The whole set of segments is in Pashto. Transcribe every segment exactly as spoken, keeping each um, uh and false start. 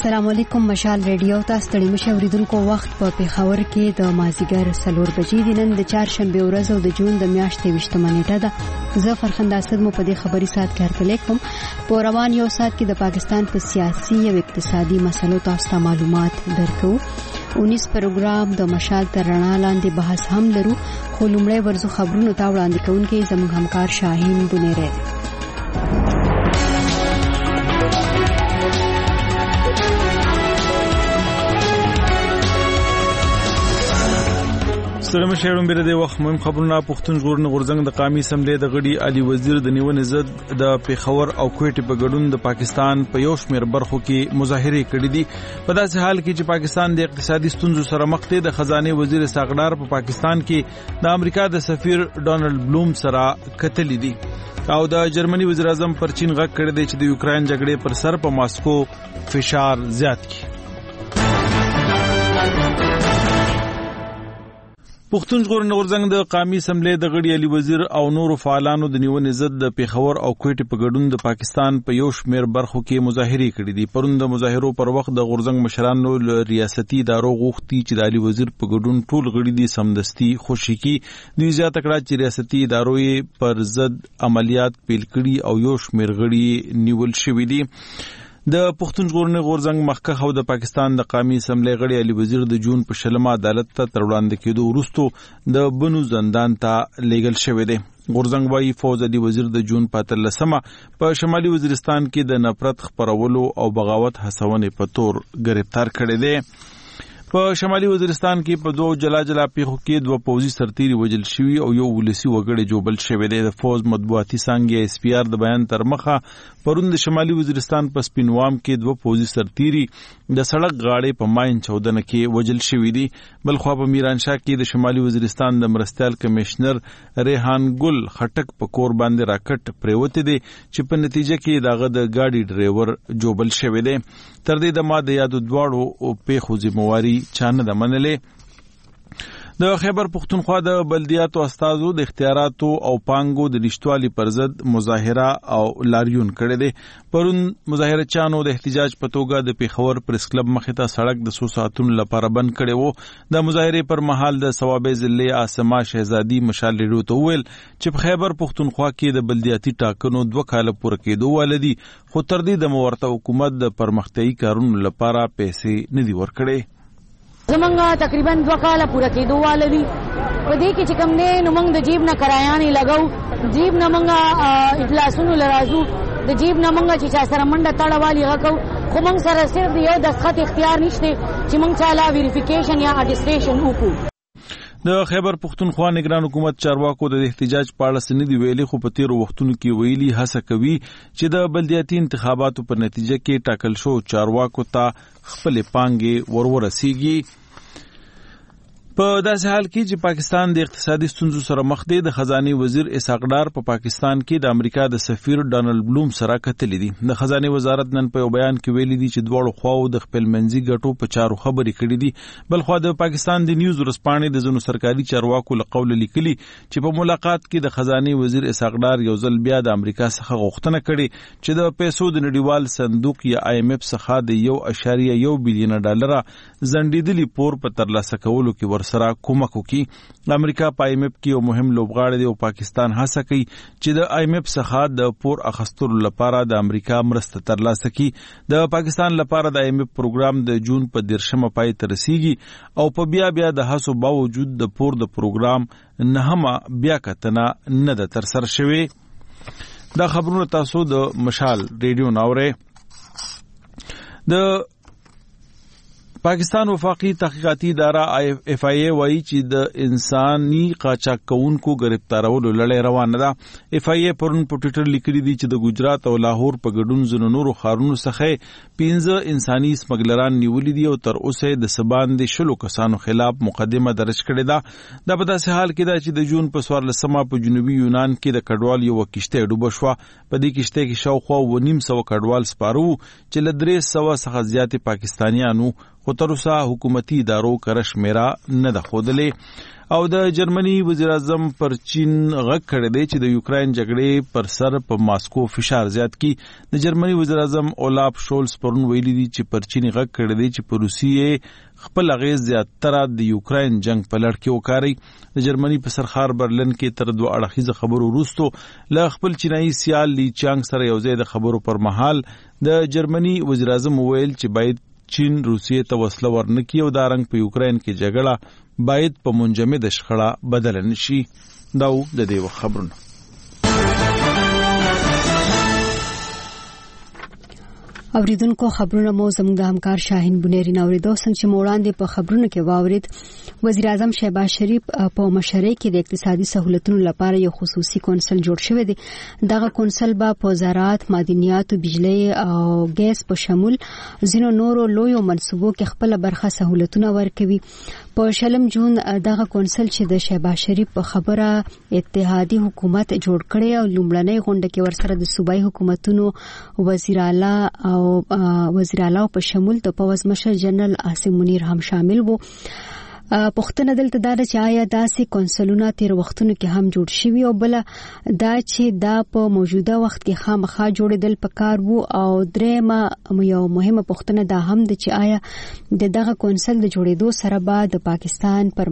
السلام علیکم. مشال ریډیو تاسو ته مشه اوریدونکو وخت په پیښور کې د مازیګر سلور بجې د نن د چهارشنبه ورځ او د جون د میاشتې ویشتمه نیټه ده. زه فرخنده اسد مو په دې خبري سات کې هرکلی کوم. په روان یو سات کې د پاکستان په سیاسي او اقتصادي مسلو تاسو ته معلومات درکو. اونیس پروګرام د مشال تر رڼا لاندې بحث هم لرو، خو لومړی ورځو خبرونو ته وړاندې کوونکې زموږ همکار شاهین بنيره دی. سلام شهرون بیره د وخت مهم خبرونه. پښتون ژغورنې غورځنګ د قومي اسمبلی د غړي علي وزیر د نیونې ضد د پیښور او کوټې په ګډون د پاکستان په یو شمېر برخو کې مظاهره کړې دي. په داسې حال کې چې پاکستان د اقتصادي ستونزو سره مخ دی، د خزانه وزیر ساغډار په پاکستان کې د امریکا د سفیر ډونالد بلوم سره کتلې دي او د جرمني وزیر اعظم پر چین غږ کړی دی چې د یوکرين جګړې پر سر په ماسکو فشار زیات کړي. پښتون ژغورنې غورځنګ د قومي اسمبلی د غړي علي وزیر او نورو فعالانو د نیونې ضد د پیښور او کوټې په ګډون د پاکستان په یو شمېر برخو کې مظاهره کړې دي. پرون د مظاهرو پر وخت د غورځنګ مشرانو له ریاستي ادارو غوښتي چې د علي وزیر په ګډون ټول غړي دي سمدستي خوشي کی. دوی زیاته کړه چې ریاستي ادارو یې پر ضد عملیات پیل کړي او یو شمېر غړي نیول شوي دي. د پښتون ژغورنې غورځنګ مخکښ او د پاکستان د قومي اسمبلی غړي علي وزیر د جون په شلمه عدالت ته تر وړاندې کېدو وروسته د بنو زندان ته لیږل شوی دی. غورځنګ وايي فوز علي وزیر د جون په اتلسمه په شمالي وزیرستان کې د نفرت خپرولو او بغاوت هڅونې په تور گرفتار کړی دی. په شمالي وزیرستان کې په دوه جلا جلا پیښو کې دوه پوځي سرتیري وژل شوي او یو ولسی وګړي جوبل شوی دی. د فوز مطبوعاتي څانګې اس پی آر د بیان تر مخه پرون د شمالي وزیرستان په سپینوام کې دوه پوځي سرتیري د سړک غاړې په ماین چودنه کې وژل شوي دي. بلخوا په میرانشاه کې د شمالي وزیرستان د مرستیال کمشنر ریحان ګل خټک په کور باندې راکټ پریوته دي چې په نتیجه کې دغه د گاډي ډرایور جوبل شوی دی. تر دې د ما د یادو دواړو پیښو ذمہواری چانه د منلې. د خیبر پختونخوا د بلدیاتو استازو د اختیاراتو او پانګو د نشټوالي پر ضد مظاهره او لاریون کړی دی. پرون مظاهره چانو د احتجاج په توګه د پیښور پریس کلب مخې ته سړک د څو ساعتونو لپاره بند کړی وو. د مظاهره پر مهال د ثوابې ضلع عاصمه شهزادي مشال ریډیو ته وویل چې په خیبر پختونخوا کې د بلدیاتي ټاکنو دوه کاله پوره کېدو ولدي، خو تر دې د ورته حکومت د پرمختیایي کارونو لپاره پیسې نه دي ورکړي. زمونږ تقریبا دوه کاله پوره کېدو واله دي. په دې کې چې کوم دی نو موږ د جیب نه کرایانې لګو، جیب نه موږ اجلاسونو لرازو، د جیب نه موږ چې چا سره منډه تړه والی هغه کوو، خو موږ سره صرف د یو دستخط اختیار نشته چې موږ چاله ویریفیکیشن یا اټسټیشن وکړو. د خیبر پختونخوا نگران حکومت چارواکو د احتجاج په اړه څه نه دي ویلي، خو په تیرو وختونو کې ویلي هڅه کوي چې د بلدیاتي انتخاباتو په نتیجه کې ټاکل شو چارواکو ته خپل پانګې ورورسیږي. په داسې حال کې چې پاکستان د اقتصادي ستونزو سره مخ دی، د خزانه وزیر اسحاق ډار په پاکستان کې د امریکا د سفیر ډونالد بلوم سره کتلې دي. د خزانه وزارت نن په یو بیان کې ویلي دي چې دواړو خواو د خپل منځي ګټو په چارو خبرې کړې دي. بلخوا د پاکستان د نیوز ورسپانې د ځینو سرکاري چارواکو له قوله لیکلي چې په ملاقات کې د خزانه وزیر اسحاق ډار یو ځل بیا د امریکا څخه غوښتنه کړې چې د پیسو د نړیوال صندوق یا آی ایم اف څخه د یو اشاریه یو بلین ډالر زندیدلی پور په ترلاسه کولو کې ورسره کومک کی. امریکا په آی ایم اف کې یو مهم لوبغاړی دی او پاکستان هڅه کوي چې د آی ایم اف څخه د پور اخیستلو لپاره د امریکا مرسته ترلاسه کړي. د پاکستان لپاره د آی ایم اف پروګرام د جون په دیرشمه پای ته رسیږي او په بیا بیا د هڅو باوجود د پور د پروګرام نهمه بیا کتنه نه ده ترسره شوې. دا خبرونه تاسو د مشال ریډیو ناوره. د پاکستان وفاقي تحقیقاتي اداره اف آی ای وايي چې د انساني قاچاق کوونکو گرفتارولو لړۍ روانه ده. اف آی ای پرون په ټویټر لیکلي دي چې د ګجرات او لاهور په ګډون ځینو نورو ښارونو څخه پنځه انساني سمګلران نیولي دي او تر اوسه د سباندې شلو کسانو خلاف مقدمه درج کړې ده. دا په داسې حال کې ده چې د جون په څوارلسمه په جنوبي یونان کې د کډوال یو کشته ډوبه شوه. په دې کشته کې شاوخوا و نیم سوه کډوال سپاره وو چې له درې سوه څخه زیاتې پاکستانیانو خو تر اوسه حکومتي ادارو کره شمیره نه ده ښودلې. او د جرمني وزیر اعظم پر چین غږ کړی دی چې د یوکراین جګړې پر سر په ماسکو فشار زیات کی. د جرمني وزیر اعظم اولاف شولز پرون ویلي دي چې پر چین غږ کړی دی چې په روسیې خپل اغیز زیاتره د یوکراین جنگ په لړ کې وکاري. د جرمني په سرخار برلن کې تر دوه اړخیزه خبرو وروسته له خپل چینایي سیال لی چانګ سره یوځای د خبرو پر مهال د جرمني وزیر اعظم وویل چې باید چین روسیې ته وسله ورنکړي او دا رنګ په یوکراین کې جګړه باید په منجمد شخړه بدل نشي. دا د دې خبرونه. اوریدونکو خبرونه مو زموږ د همکار شاهین بنيري نوریدو څنګه چې وړاندې په خبرونو کې واورید. وزیر اعظم شهباز شریف په مشرۍ کې د اقتصادي سہولتونو لپاره یو خصوصي کونسل جوړ شوی دی. دغه کونسل به په زراعت، معدنیات، بجلی او ګیس په شمول ځینو نورو لویو منصوبو کې خپل برخه سہولتونه ورکوي. په شلم جون دغه کونسل چې د شهباز شریف په خبره اتحادی حکومت جوړ کړي او لومړنۍ غونډه کې ورسره د صوبایي حکومتونو وزیر اعلی او وزیر اعلی په شمول د پوز مشر جنرال عاصم منیر هم شامل وو. پښتنه دلته دا چې آیا داسې کونسلونه تیر وختونو کې هم جوړ شوي او بل دا چې دا په موجوده وخت کې خامخا جوړېدل پکار وو. او درېمه یو مهمه پښتنه دا هم د چې آیا د دغه کونسل د جوړېدو سره به د پاکستان پر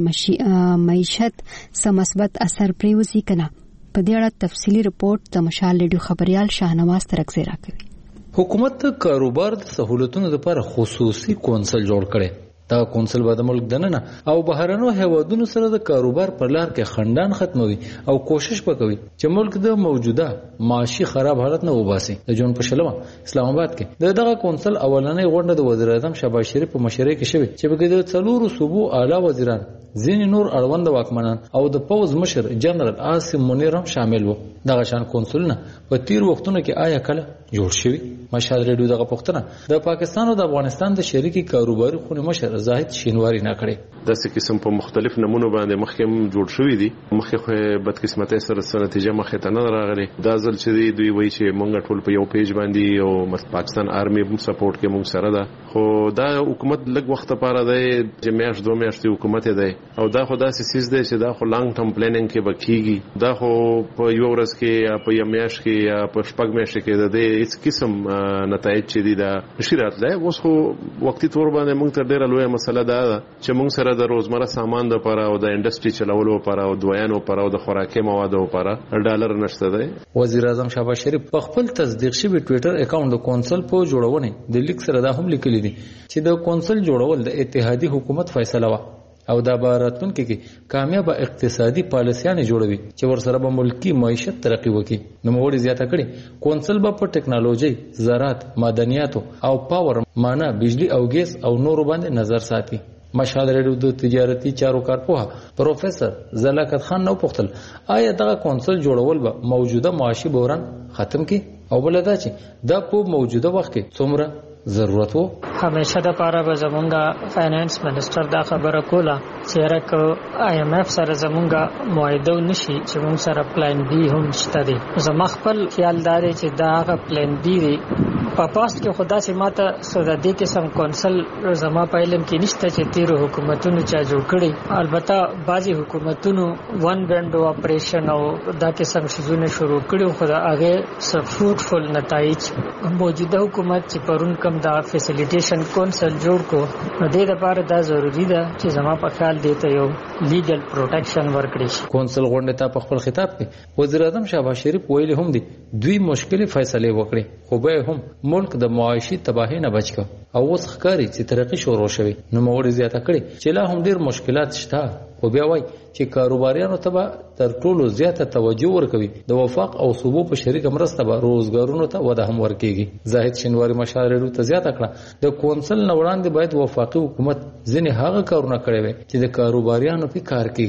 معیشت څه مثبت اثر پریوزي کنه. په دې اړه تفصیلی رپورت د مشال ریډیو خبريال شاهنواز ترکزی راکوي. حکومت کاروبار د سہولتونو لپاره خصوصي کونسل جوړ کړي. دا کونسل به د ملک دننه او بهرنو هیوادونو سره د کاروبار پر لار کې خندان ختموي او کوشش وکوي چې ملک د موجوده معاشي خراب حالت نه وباسي. د جون په شلمه اسلام آباد کې دغه کونسل اولنۍ غونډه د وزیر اعظم شهباز شریف په مشرۍ کې شوې چې په د څلورو صوبو اعلی وزیران، ځینې نور اړوند واکمنان او د پوز مشر جنرال عاصم منیر هم شامل وو. دغه شان کونسلونه په تیر وختونو کې آیا کله جوړ شوي؟ مشال ریډیو دغه پوښتنه د پاکستان او د افغانستان د شریکي کاروباري خونې مشر زاهد شینواری نه کړي. داسې قسم په مختلف نمونه باندې مخکې هم جوړ شوي دي. مخکې خو بدقسمتۍ سره څه نتیجه مخې ته نه راغلې. دا ځل چې دوی وایي چې مونږ ټول په یو پیج باندې او پاکستان آرمي هم سپورټ کې مونږ سره ده، خو دا حکومت لږ وخت لپاره دی چې میاشت دوه میاشتې حکومت دی او دا خو داسې سیز دی چې دا خو لانګ ټرم پلانینګ کې به کېږي. دا خو په یو ورځ کې یا په یو میاشت کې یا په شپږ میاشتې کې د دې هیڅ قسم نتایج چې دي دا نشي راتلی. اوس خو وختي طور باندې مونږ ته ډېره لویه مسله دا ده چې مونږ سره د روزمره سامان دپاره او د انډسټري چلولو لپاره او دویانو لپاره او د خوراکي موادو لپاره ډالر نشته دی. وزیر اعظم شهباز شریف په خپل تصدیق شوي ټویټر اکاونټ د کونسل په جوړونې د لیک سره دا هم لیکلي دي چې د کونسل جوړول د اتحادی حکومت فیصله وه او دا به راتلونکي کې کامیابه اقتصادي پالیسیانې جوړوي چې ورسره به ملکی معیشت ترقی وکړي. نوموړي زیاته کړي کونسل به په ټکنالوژي، زراعت، معدنیاتو او پاور، مانا، بجلی او ګیس او نورو باندې نظر ساتي. مشال ریډیو د تجارتي چارو کارپوه پروفیسور زلاکت خان نو پوښتل آیا دغه کونسل جوړول به موجوده معاشي بحران ختم کړي او بل دا چې دا په موجوده وخت کې څومره ضرورت وو. همیشه د پاره به زمونږه فاینانس منسٹر دا خبره کوله چې راکو آی ایم ایف سره زمونږه معاهده نشي چې مونږ سره پلان بی هم شته دي. زما خپل خیال داري چې دا هغه پلان بی دی. په پاست کې خدا سي ماته سودا دي قسم کونسل زما په علم کې نشته چې تیر حکومتونو چا جوړ کړي. البته بعضي حکومتونو ون بینډ اپریشن او دا قسم شزونه شروع کړي خو دا هغه سب فروټفل نتایج موجوده حکومت چې پرون کم دا فیسیلیټیشن کونسل جوړ کو نو د دې لپاره دا ضروری ده چې زما په خیال دی ته یو لیګل پروټیکشن ورکړي. کونسل غونډه ته په خپل خطاب کې وزیر اعظم شهباز شریف ویلي هم دي دوی مشکل فیصله وکړي خو به هم ملک د معاشي تباہی نه بچ کو او اوس ښکاري چې ترقی شروع شوه. نو موږ زیاته کړي چې لا هم ډیر مشکلات شته خو بیا وای چې کاروباریانو ته به تر ټولو زیاته توجه ورکوي. د وفاق او صوبو په شریک مرسته به روزګارونو ته وده هم ورکیږي. زاهد شینواری مشال ریډیو ته زیاته کړه د کونسل نه وړاندې باید وفاقي حکومت ځینې هغه کارونه کړي وي چې د کاروباریانو په کار کېږي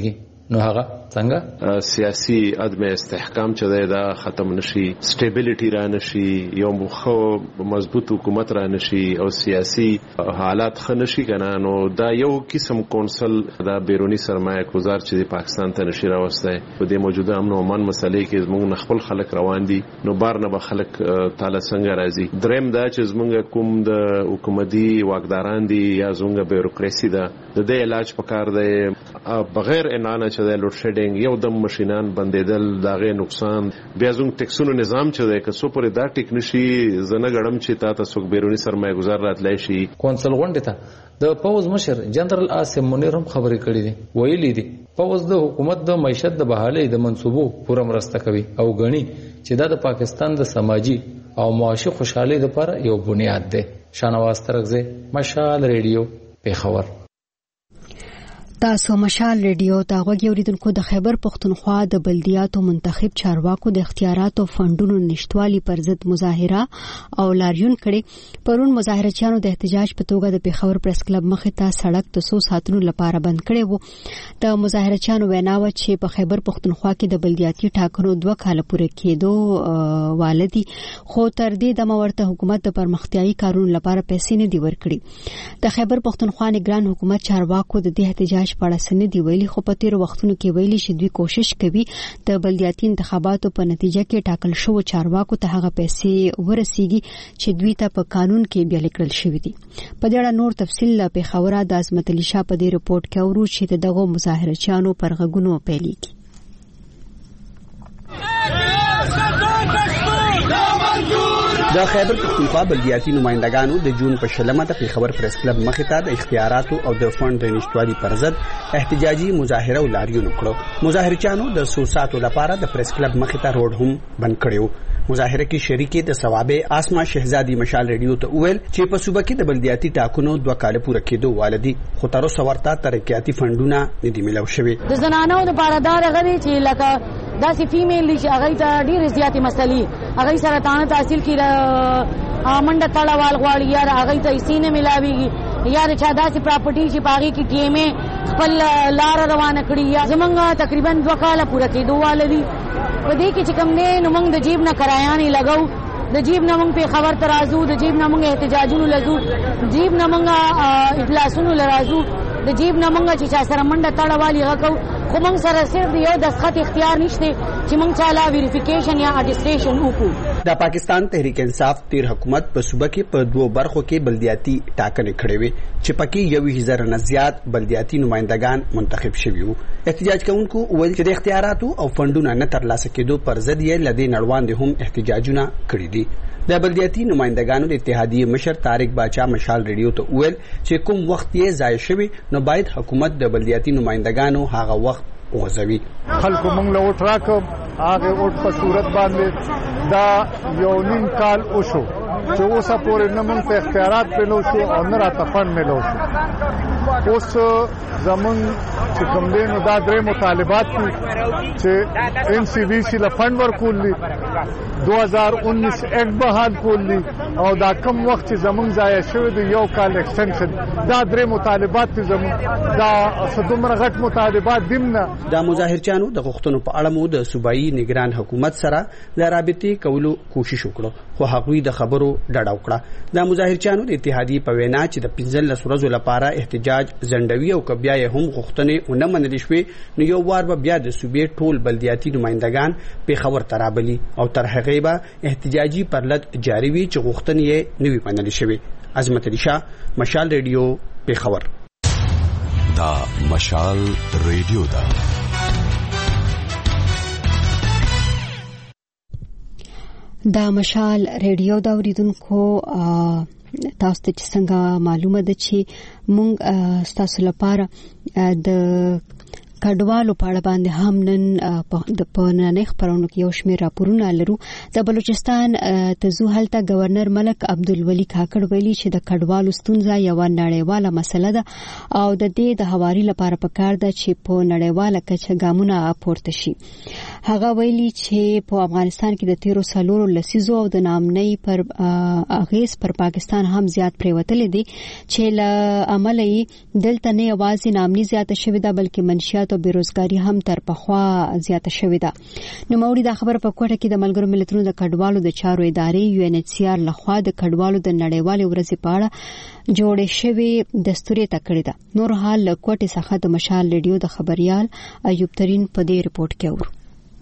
نو هغه څنګه سیاسي عدم استحکام چې دا ختم نشي، سټیبلیټي را نشي، یو مخ مضبوط حکومت را نشي او سیاسي حالات ښه نشي کنه، نو دا یو قسم کونسل دا بیرونی سرمایه گذار چې پاکستان ته نشي راوسته. په دې موجوده امن او امان مسلې کې زموږ خپل خلک روان دي، نو بار نه به خلک تعالی څنګه راځي. دریم دا چې زموږ کوم د حکومتي واکداران دي یا زموږ بیوروکراسي ده، د دې علاج پکار دی بغیر اعلان چې د لوډ شیډینګ یو دم ماشينان بندیدل، داغه نقصان، بیا زموږ ټیکسونو نظام چې د کسو پر دا ټیک نشي زنه غړم چې تا تاسو بیرونی سرمایه گذار راتلای شي. کونسل غونډه ته د پوز مشر جنرال عاصم منیر هم خبرې کړې دي، ویلي دي پوز د حکومت د معیشت د بحالۍ د منصوبو پوره مرسته کوي او غني چې دا د پاکستان د سماجی او معاشي خوشحالۍ لپاره یو بنیاد دی. شانواز ترغزه، مشال ریډیو، پیښور. تاسو مشال ریډیو ته غوږی اوریدونکو. د خیبر پختونخوا د بلدیاتو منتخب چارواکو د اختیاراتو فندونو نشټوالي پر ضد مظاهره او لاریون کړي. پرون مظاهرچیانو د احتجاج په توګه د پیښور پریس کلب مخې ته سړک د څو ساعتونو لپاره بند کړی وو. د مظاهرچیانو ویناوه چې په خیبر پختونخوا کې د بلدیاتي ټاکنو دوه کاله پورې کېدو والدي، خو تر دې دمه ورته حکومت د پرمختیايي کارونو لپاره پیسې نه دی ورکړي. د خیبر پختونخوا نگران حکومت چارواکو د دې احتجاج پړه سن دی ویلي، خو په تیر وختونو کې ویلي چې دوی کوشش کوي د بلدیاتي انتخاباتو په نتیجه کې ټاکل شو چارواکو ته هغه پیسې ورسیږي چې دوی ته په قانون کې بیا لیکل شوی دي. په دې اړه نور تفصیل له پیښور د عظمت علي شاه په دې رپورت کې اورو چې دغه مظاهرچیانو پر غږونو پیلېږي. د خیبر پختونخوا بلدیاتي نمائندګانو د جون په شلمه د پیښور پریس کلب مخې ته د اختیاراتو او د فند د نشټوالي پر ضد احتجاجي مظاهره او لاریون وکړو. مظاهرچیانو د څو ساعتو لپاره د پریس کلب مخې ته روډ هم بند کړو. مظاهره کې شریکي د ثوابه آسما شهزادي مشال ریډیو ته ویل چې په صوبه کې د بلدیاتي ټاکنو دوه کال پوره کېدو والدي، خو تر اوسه ورته ترقیاتي فندونه نه دي ملو شوي. د زنانو لپاره دا غوړي چې لکه داسې فیمیل چې هغه ته ډېر زیاتې مسلې، هغه سره تانه تحصیل کې منډه تړاوال غواړي یا هغه ته سینې ملاويږي یا چا داسې پراپرټي چې پاغي کې ټیمه خپل لار روانه کړي یا زمونږ تقریبا دوه کال پوره کېدو والدي. په دې کې چې کوم نه نو موږ د جیب نه کرایانې لګاو، د جیب نه موږ په خبر ترازو، د جیب نه موږ احتجاجونو لزو، جیب نه موږ اجلاسونو لرازو، د جیب نه موږ چې چا سره منډه تړاوالي غکو، خو موږ سره صرف یو دسخط اختیار نشته چې موږ چاله ویریفیکیشن یا اټیسټیشن وکړو. د پاکستان تحریک انصاف تیر حکومت په صوبه کې په دوه برخو کې بلدیاتي ټاکنې کړې وې چې پکې یو هزار نه زیات بلدیاتي نمائندگان منتخب شوي وو. احتجاج کوونکو ویل چې د اختیاراتو او فندونو نه ترلاسه کېدو پر ضد یې لدې نړوان دي هم احتجاجونه کړي دي. د بلدیاتي نمائندگانو د اتحادیې مشر طارق باچا مشال ریډیو ته ویل چې کوم وخت یې ضایع شوی نو باید حکومت د بلدیاتي نمائندگانو هغه وخت وغځوي. خلکو موږ له وټ راکړ، هغه وټ په صورت باندې دا یو نیم کال وشو چې اوسه پورې نه موږ ته اختیارات ملو شو او نه راته فند ملو شو. اوس زمون چې کوم دي نو دا درې مطالبات دي چې ان سی بی سی له فند ورکول دي، دو هزار انیس ایکټ بحال کول دي او دا کم وخت چې زمون ضایع شوی دی یو کال ایکسټنشن. دا درې مطالبات دي زمون، دا صدومره غټ مطالبات دمنه. د مظاهرچیانو د غوښتنو په اړه مو د صوبایي نگران حکومت سره د رابطې کولو کوشش وکړو، خو هغوی د خبرو ډډه وکړه. د مظاهرچیانو د اتحادیې په وینا چې د پنځلس ورځو لپاره احتجاج ځنډوي او کبیا یې هم غوښتنې ونه منل شوې نو یو وار به بیا د صوبې ټول بلدیاتي نمائندگان پیښور ته رابلي او تر هغې به احتجاجي پرلط جاري وي چې غوښتنې یې نه وي منل شوې. عظمت علي شاه، مشال ریډیو، پیښور. دا مشال ریډیو دا دا مشال ریډیو دا اوریدونکو تاسو ته څنګه معلومه ده چې مونږ تاسو لپاره د کډوالو په اړه باندې هم نن د پنځه خبرونو کې یو شمېر راپورونه لرو. د بلوچستان تزو هلته گورنر ملک عبدالولي کاکړ ویلي چې د کډوالو ستونزه یو نړیواله مسله ده او د دې د هواري لپاره پکار ده چې په نړیواله کچه ګامونه پورته شي. هغه ویلي چې په افغانستان کې د تیرو سالورو لسیزو او د نامنۍ پر اغیز پر پاکستان هم زیات پریوتل دي چې له عملي دلته نه یوازې نامنۍ زیاته شوې ده بلکې منشیات او بیروزګاری هم تر پخوا زیاته شوې ده. نو موري دا خبر په کوټه کې د ملګرو ملتونو د کډوالو د چارو ادارې یو ان ایچ سی آر لخوا د کډوالو د نړیوالې ورځې په اړه جوړې شوې دستوري تکړه ده. نور حال کوټه څخه د مشال ریډیو د خبريال ایوب ترين په دې رپورت کې اورو.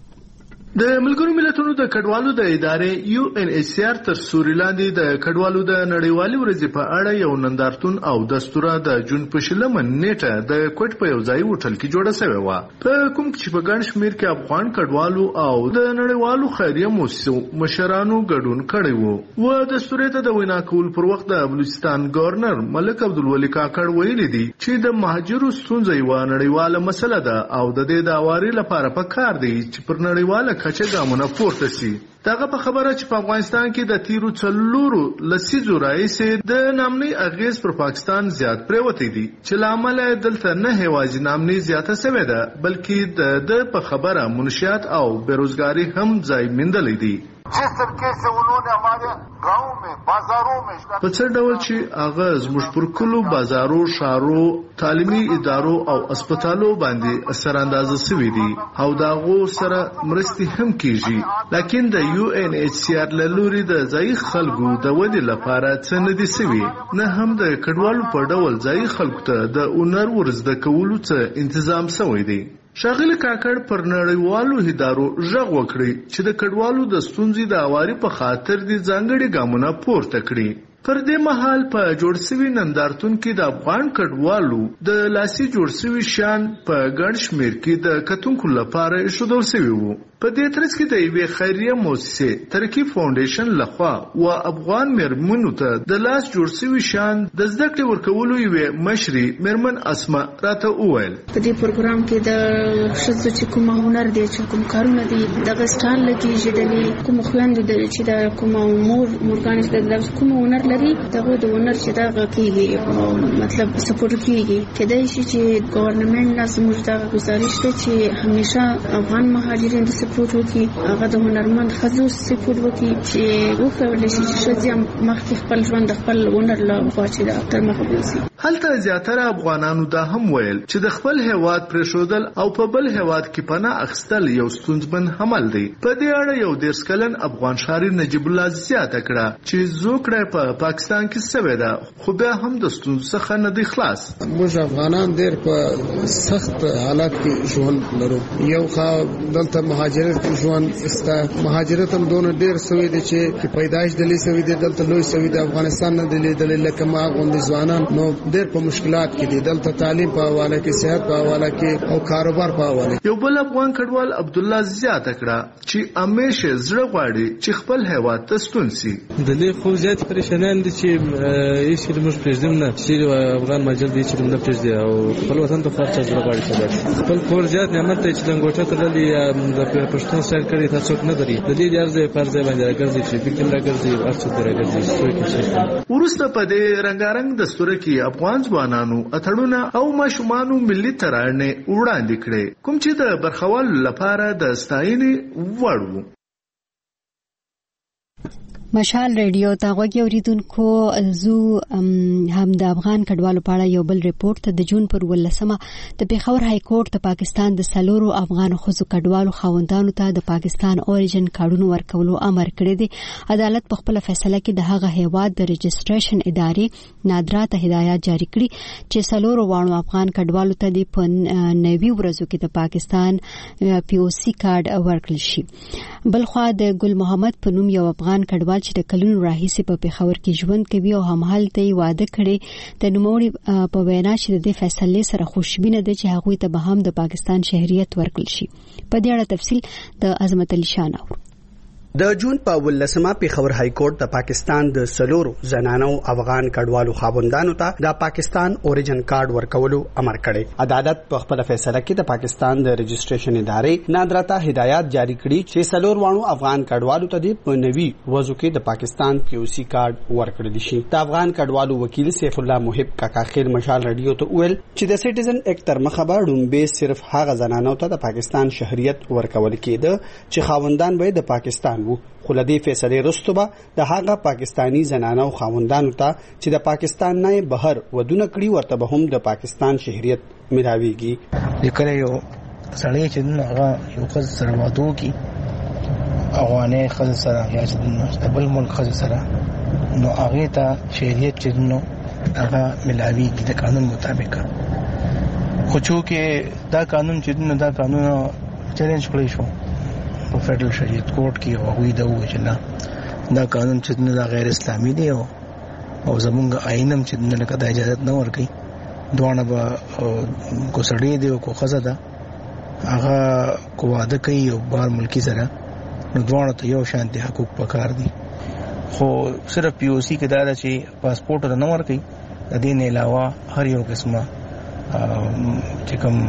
د ملګرو ملتونو د کډوالو د ادارې یو ان ایچ سی آر تر سوري لاندې د کډوالو د نړیوالې ورځې په اړه یو نندارتون او دستوره د جون په شلمه نیټه د کوټ په یو ځای هوټل کې جوړه شوې و، په کوم چې په ګڼ شمېر کې افغان کډوالو او د نړیوالو خیریه مؤسسو مشرانو ګډون کړی و. و دستورې ته د وینا کول پر وخت د بلوچستان گورنر ملک عبدالولي کاکړ ویلي دي چې د مهاجرو ستونزې یوه نړیواله مسله ده او د دې د اواري لپاره پکار دی چې پر نړیواله کچه ګامونه پورته سي. دغه په خبره چې په افغانستان کې د تیرو څلورو لسیزو راهیسې د نامنۍ اغیز پر پاکستان زیات پریوتی دي چې لامل دلته نه هیوازي نامنۍ زیاته شوې ده بلکې د د په خبره منشیات او بیروزګاری هم ځای موندلې دي. जिस तरीके से उन्होंने हमारे गाँव में बाजारों में په څه ډول چې هغه زموږ پر کلو بازارو شارو تعلیمي ادارو او هسپتالو باندې اثر اندازه شوي دي او داغو سره مرستي هم کیږي، لکن د یو ان ایچ سی آر له لوري د ځای خلکو د ودې لپاره څه نه دي شوي، نه هم د کډوالو په ډول ځای خلکو ته د اونر ورزده کولو څه تنظیم شوی دی. شاغلی کاکړ پر نړیوالو ادارو ژغ وکړي چې د کډوالو د ستونزې د اواري په خاطر دي ځانګړي ګامونه پورته کړي. پر دې مهال په جوړ شوي نندارتون کې د افغان کډوالو د لاسي جوړ شوي شیان په ګڼ شمېر کې د کتونکو لپاره ایښودل شوي وو. په دې ترڅ کې د یوې خیریه مؤسسې ترکیب فاونډیشن لخوا و افغان میرمنو ته د لاس جوړ شوي شیان د زده کړې ورکولو یوې مشري میرمن اسمه راته وویل. په دې پروګرام کې د ښځو چې کوم هنر دی چې کوم کارونه دي دغه سټال لګېږي، ډلې کوم خویندو چې د کوم مور مورګانې د کوم هنر لري دغه د هنر چې دغه کېږي مطلب سپورټ کېږي. کېدای شي چې ګورنمنټ نه زموږ دغه ګزارش دی چې همیشه افغان مهاجرین د سپورټ وکړي، هغه د هنرمند ښځو سپورټ وکړي چې وکولی شي چې ښځې هم مخکې خپل ژوند د خپل هنر له خوا چې د تر مخه بوځي. هلته زیاتره افغانانو دا هم ویل چې د خپل هیواد پرېښودل او په بل هیواد کې پناه اخیستل یو ستونزمن عمل دی. په دې اړه یو دېرش کلن افغان شاعر نجیب الله زیاته کړه چې زوکړه په پاکستان کې شوې ده خو بیا هم د ستونزو څخه نه دی خلاص. موږ افغانان ډېر په سخت حالات کې ژوند لرو. یو خوا دلته مهاجرت ژوند استا مهاجرت هم دونه ډېر شوی دی چې پیدایش دلی شوی دی دلته لوی شوی دی افغانستان نه دلی دلی لکه ما غوندې ځوانان نو ډېر په مشکلات کې دي. دلته تعلیم په حواله کې، صحت په حواله کې او کاروبار په حواله. یو بل افغان کډوال عبد الله زیاته کړه چې همیشه زړه غواړي چې خپل هیواد ته ستون شي. د دې خو زیات پریشانان دي چې هیڅ موږ پرېږدم نه چې افغان ماجر دي چې موږ پرېږدي او خپل وطن ته خرچ زړه غواړي چې خپل کور زیات نعمت ته چې لنګوټه تړلې د پښتون سره کړي تاسو نه دري د دې ارزه فرض باندې راګرځي چې فکر راګرځي ارڅ راګرځي څه ورسته په دې رنگارنګ دستور کې افغان ځوانانو اتړونه او ماشومانو ملي ترانې وړاندې کړې کوم چې د برخوال لپاره د ستاینې وړ وو. مشال ریډیو ته غوږی اوریدونکو زو هم د افغان کډوالو په اړه یو بل ریپورت ته د جون پر ولسمه د پیښور های کورټ د پاکستان د سلورو افغان خزو کډوالو خاوندانو ته د پاکستان اوریجن کارډونو ورکولو امر کړی دی. عدالت په خپل فیصله کې د هغه هیواد د رجسټریشن ادارې نادرا ته هدایت جاری کړي چې سلورو وانو افغان کډوالو ته د په نوي ورځو کې د پاکستان پی او سی کارډ ورکړل شي. بلخوا د ګل محمد په نوم یو افغان کډوال چې د کلونو راهیسې په پیښور کې ژوند کوي او همهلته یې واده کړی د نوموړي په وینا چې د دې فیصلې سره خوشبینه ده چې هغوی ته به هم د پاکستان شهریت ورکړل شي. په دې اړه تفصیل د عظمت علي شاه اورو. د جون په ولسمه پیښور های کورټ د پاکستان د سلورو زنانو افغان کډوالو خاوندانو ته د پاکستان اوریجن کارت ورکولو امر کړی. عدالت په خپل فیصله کې د پاکستان د رجسټریشن ادارې نادرا ته هدایت جاری کړي چې سلور وانو افغان کډوالو ته د په نوي وضو کې د پاکستان پی او سی کارت ورکړل شي. د افغان کډوالو وکیل سیف الله محب کاکا خیر مشال رادیو ته ویل چې د سټیزن ایکټ تر مخه ډومبه صرف هغه زنانو ته د پاکستان شهریت ورکول کېده چې خاوندان به د پاکستان خو لدی فیصله رستو به د هغه پاکستانی زنانو خاوندانو ته چې د پاکستان نه بهر ودونه کړي ورته به هم د پاکستان شهریت ملاويږي. لیکره یو سړی چې نو هغه یو خز سره واده کی افغاني خز سره یا چې بل ملک خز سره نو هغه ته شهریت چې نو هغه ملاوي د قانون مطابق. خو چې دا قانون چې نو دا قانون چیلنج کړی شو په فدرال شریعت کورټ کې او وی دا و چې نه دا قانون چې نو دا غیر اسلامي دی او او زمونږ آئینم چې نو لکه دا اجازه نه ورکړي دوانه به کو سړی دی او کو خزه ده هغه کو واده کوي او بار ملکی سره نو دوانه ته یو شانتي حقوق پکار دي. خو صرف پی او سی کې دا ده چې پاسپورت ته نه ورکړي د دې نه علاوه هر یو قسمه چې کوم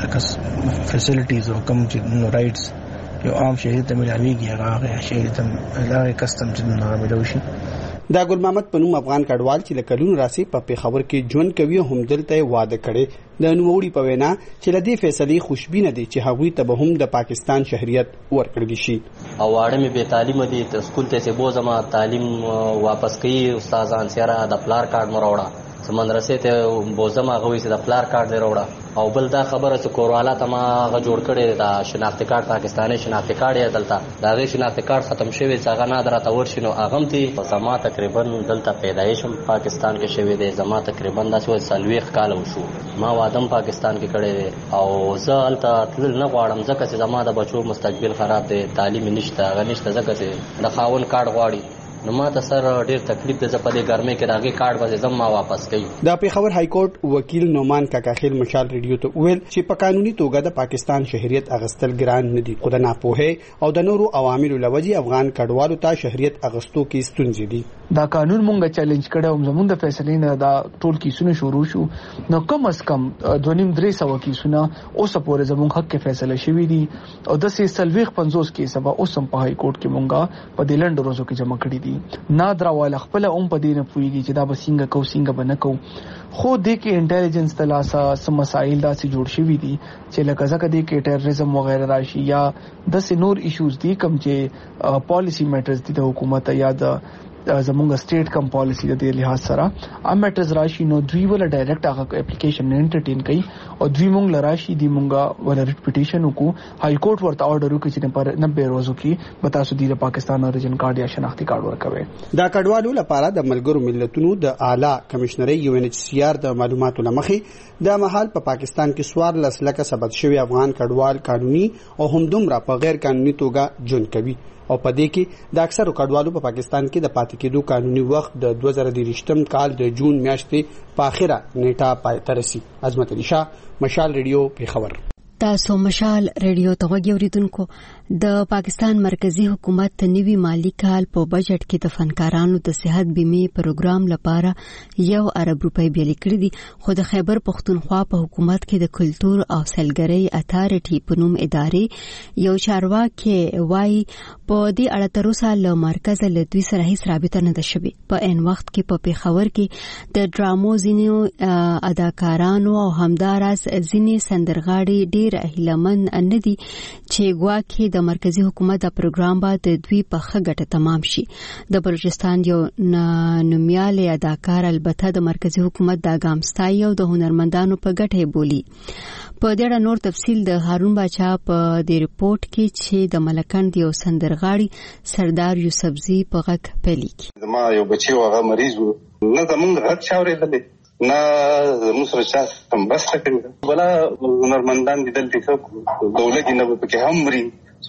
فیسیلیټیز او کوم چې نو رائټس یو عام شهری ته ملاويږي هغه شهری ته علاوه کسٹم چې نو ملاوي شي. دا ګل محمد په نوم افغان کډوال چې لکلون راسي په پیښور کې ژوند کوي هم دلته واده کړي د نوموړي په وینا چې لدی فیصله خوشبینه دي چې هغوی ته به هم د پاکستان شهریت ورکړل شي. او واړه مې به تعلیم دي ته سکول ته سه بوزما تعلیم واپس کوي استادان سره د پلار کارت مروړه سمندرسه ته بوزما غوي سه د پلار کارت دی وروړه. او بل دا خبره چې کوروالا ته ما غ جوړ کړي دا شناختی کارت پاکستاني شناختی کارت یې دلته دا غي شناختی کارت ختم شوی څنګه نه درته ورشنو اغم تی زما تقریبا دلته پیدایشم پاکستان کې شوی دی زما تقریبا دا څو سلويخ کال وشو ما وادم پاکستان کې کړي او زه الته تل نه غواړم ځکه چې زما د بچو مستقبل خراب دی تعلیم نشته غنښت ځکه چې د خاون کارت غواړي نو ما ته سر ډیر تکلیف د زپدې ګرمه کې راغی کارت به زما واپس کړي. د پیښور های کورټ وکیل نومان کاکاخیل مشال ریډیو ته ویل چې په قانوني توګه د پاکستان شهریت اغستل ګران نه دي خو د ناپوهه او د نورو عواملو لوجې افغان کډوالو ته شهریت اغستو کې ستونزې دي. دا قانون مونږه چیلنج کړو او زموږ د فیصلې نه دا ټول کیسونه شروع شو نو کم از کم دونیم درې سو کیسونه اوس پورې زموږ حق کې فیصله شوې دي او د سه سلويخ پنځوس کې سبا اوس هم په های کورټ کې مونږه په دلند روزو کې جمع کړې دي. نادرا والا خپل هم په دې نه پويږي چې دا بسنګ کو سنگ بنکو خو د کې انټيليجنس تلاسا سم مسائل دا سي جوړ شوی دي چې لکه ځکه د کې ټیرریزم وغیرہ راشي یا د سينور ایشوز دي کم چې پالیسی میټرز دي د حکومت یا د زمونږ سټیټ کم پالیسی د لحاظ سره ا میټرز راشي نو دوی ول ډایرکټ هغه اپلیکیشن نه انټرټین کوي او دوی مونږ لراشي دی مونږه ول ریپټیشن وکړو های کورټ ورته آرډر وکړي چې پر نوي ورځو کې بتا سو دی د پاکستان اوریجن کارت یا شناختی کارت ورکوي. دا کډوالو لپاره د ملګرو ملتونو د اعلی کمشنري یو ان ایچ سی آر د معلوماتو لمخې د محل په پاکستان کې سوار لس لکه ثبت شوی افغان کډوال قانوني او هم دومره په غیر قانوني توګه ژوند کوي او په دې کې د اکثر کډوالو په پاکستان کې د پاتې کېدو قانوني وخت د دوه زره دېرشم کال د جون میاشتې په اخره نیټه پای ته رسي. عظمت علي شاه مشال ریډیو پیښور. تاسو مشال ریډیو ته وګورئ. د پاکستان مرکزی حکومت ته نوي مالی کال په بجټ کې د فنکارانو د صحت بیمه پروګرام لپاره یو ارب روپۍ بیل کړې دي خو د خیبر پختونخوا په حکومت کې د کلتور او سیلګرۍ اتارټي په نوم ادارې یو چارواکي وایي په دې اړه تر اوسه له مرکز له دوی سره هیڅ رابطه نه ده شوې. په ان وخت کې په پیښور کې د ډرامو ځینو اداکارانو او همداراز ځینې سندرغاړي ډېر هیلمن نه دي چې ګواکې د مرکزی حکومت د پروګرام به د دوی په خګټه تمام شي. د بلوچستان یو نومیالی اداکار البته د مرکزی حکومت د ګامستای او د هنرمندانو په ګټه بولی. په دې اړه نور تفصیل د هارون باچا په دې ریپورت کې چې د ملکند یو سندرغاړي سردار یوسفزي په غږ پلیږي. ما یو بچی وغه مریض و نه زمونږ غږ چاورېدل نه زموږ سره چا هم بس کړی بلا هنرمندان دي دلته دولت نه پکې هم مري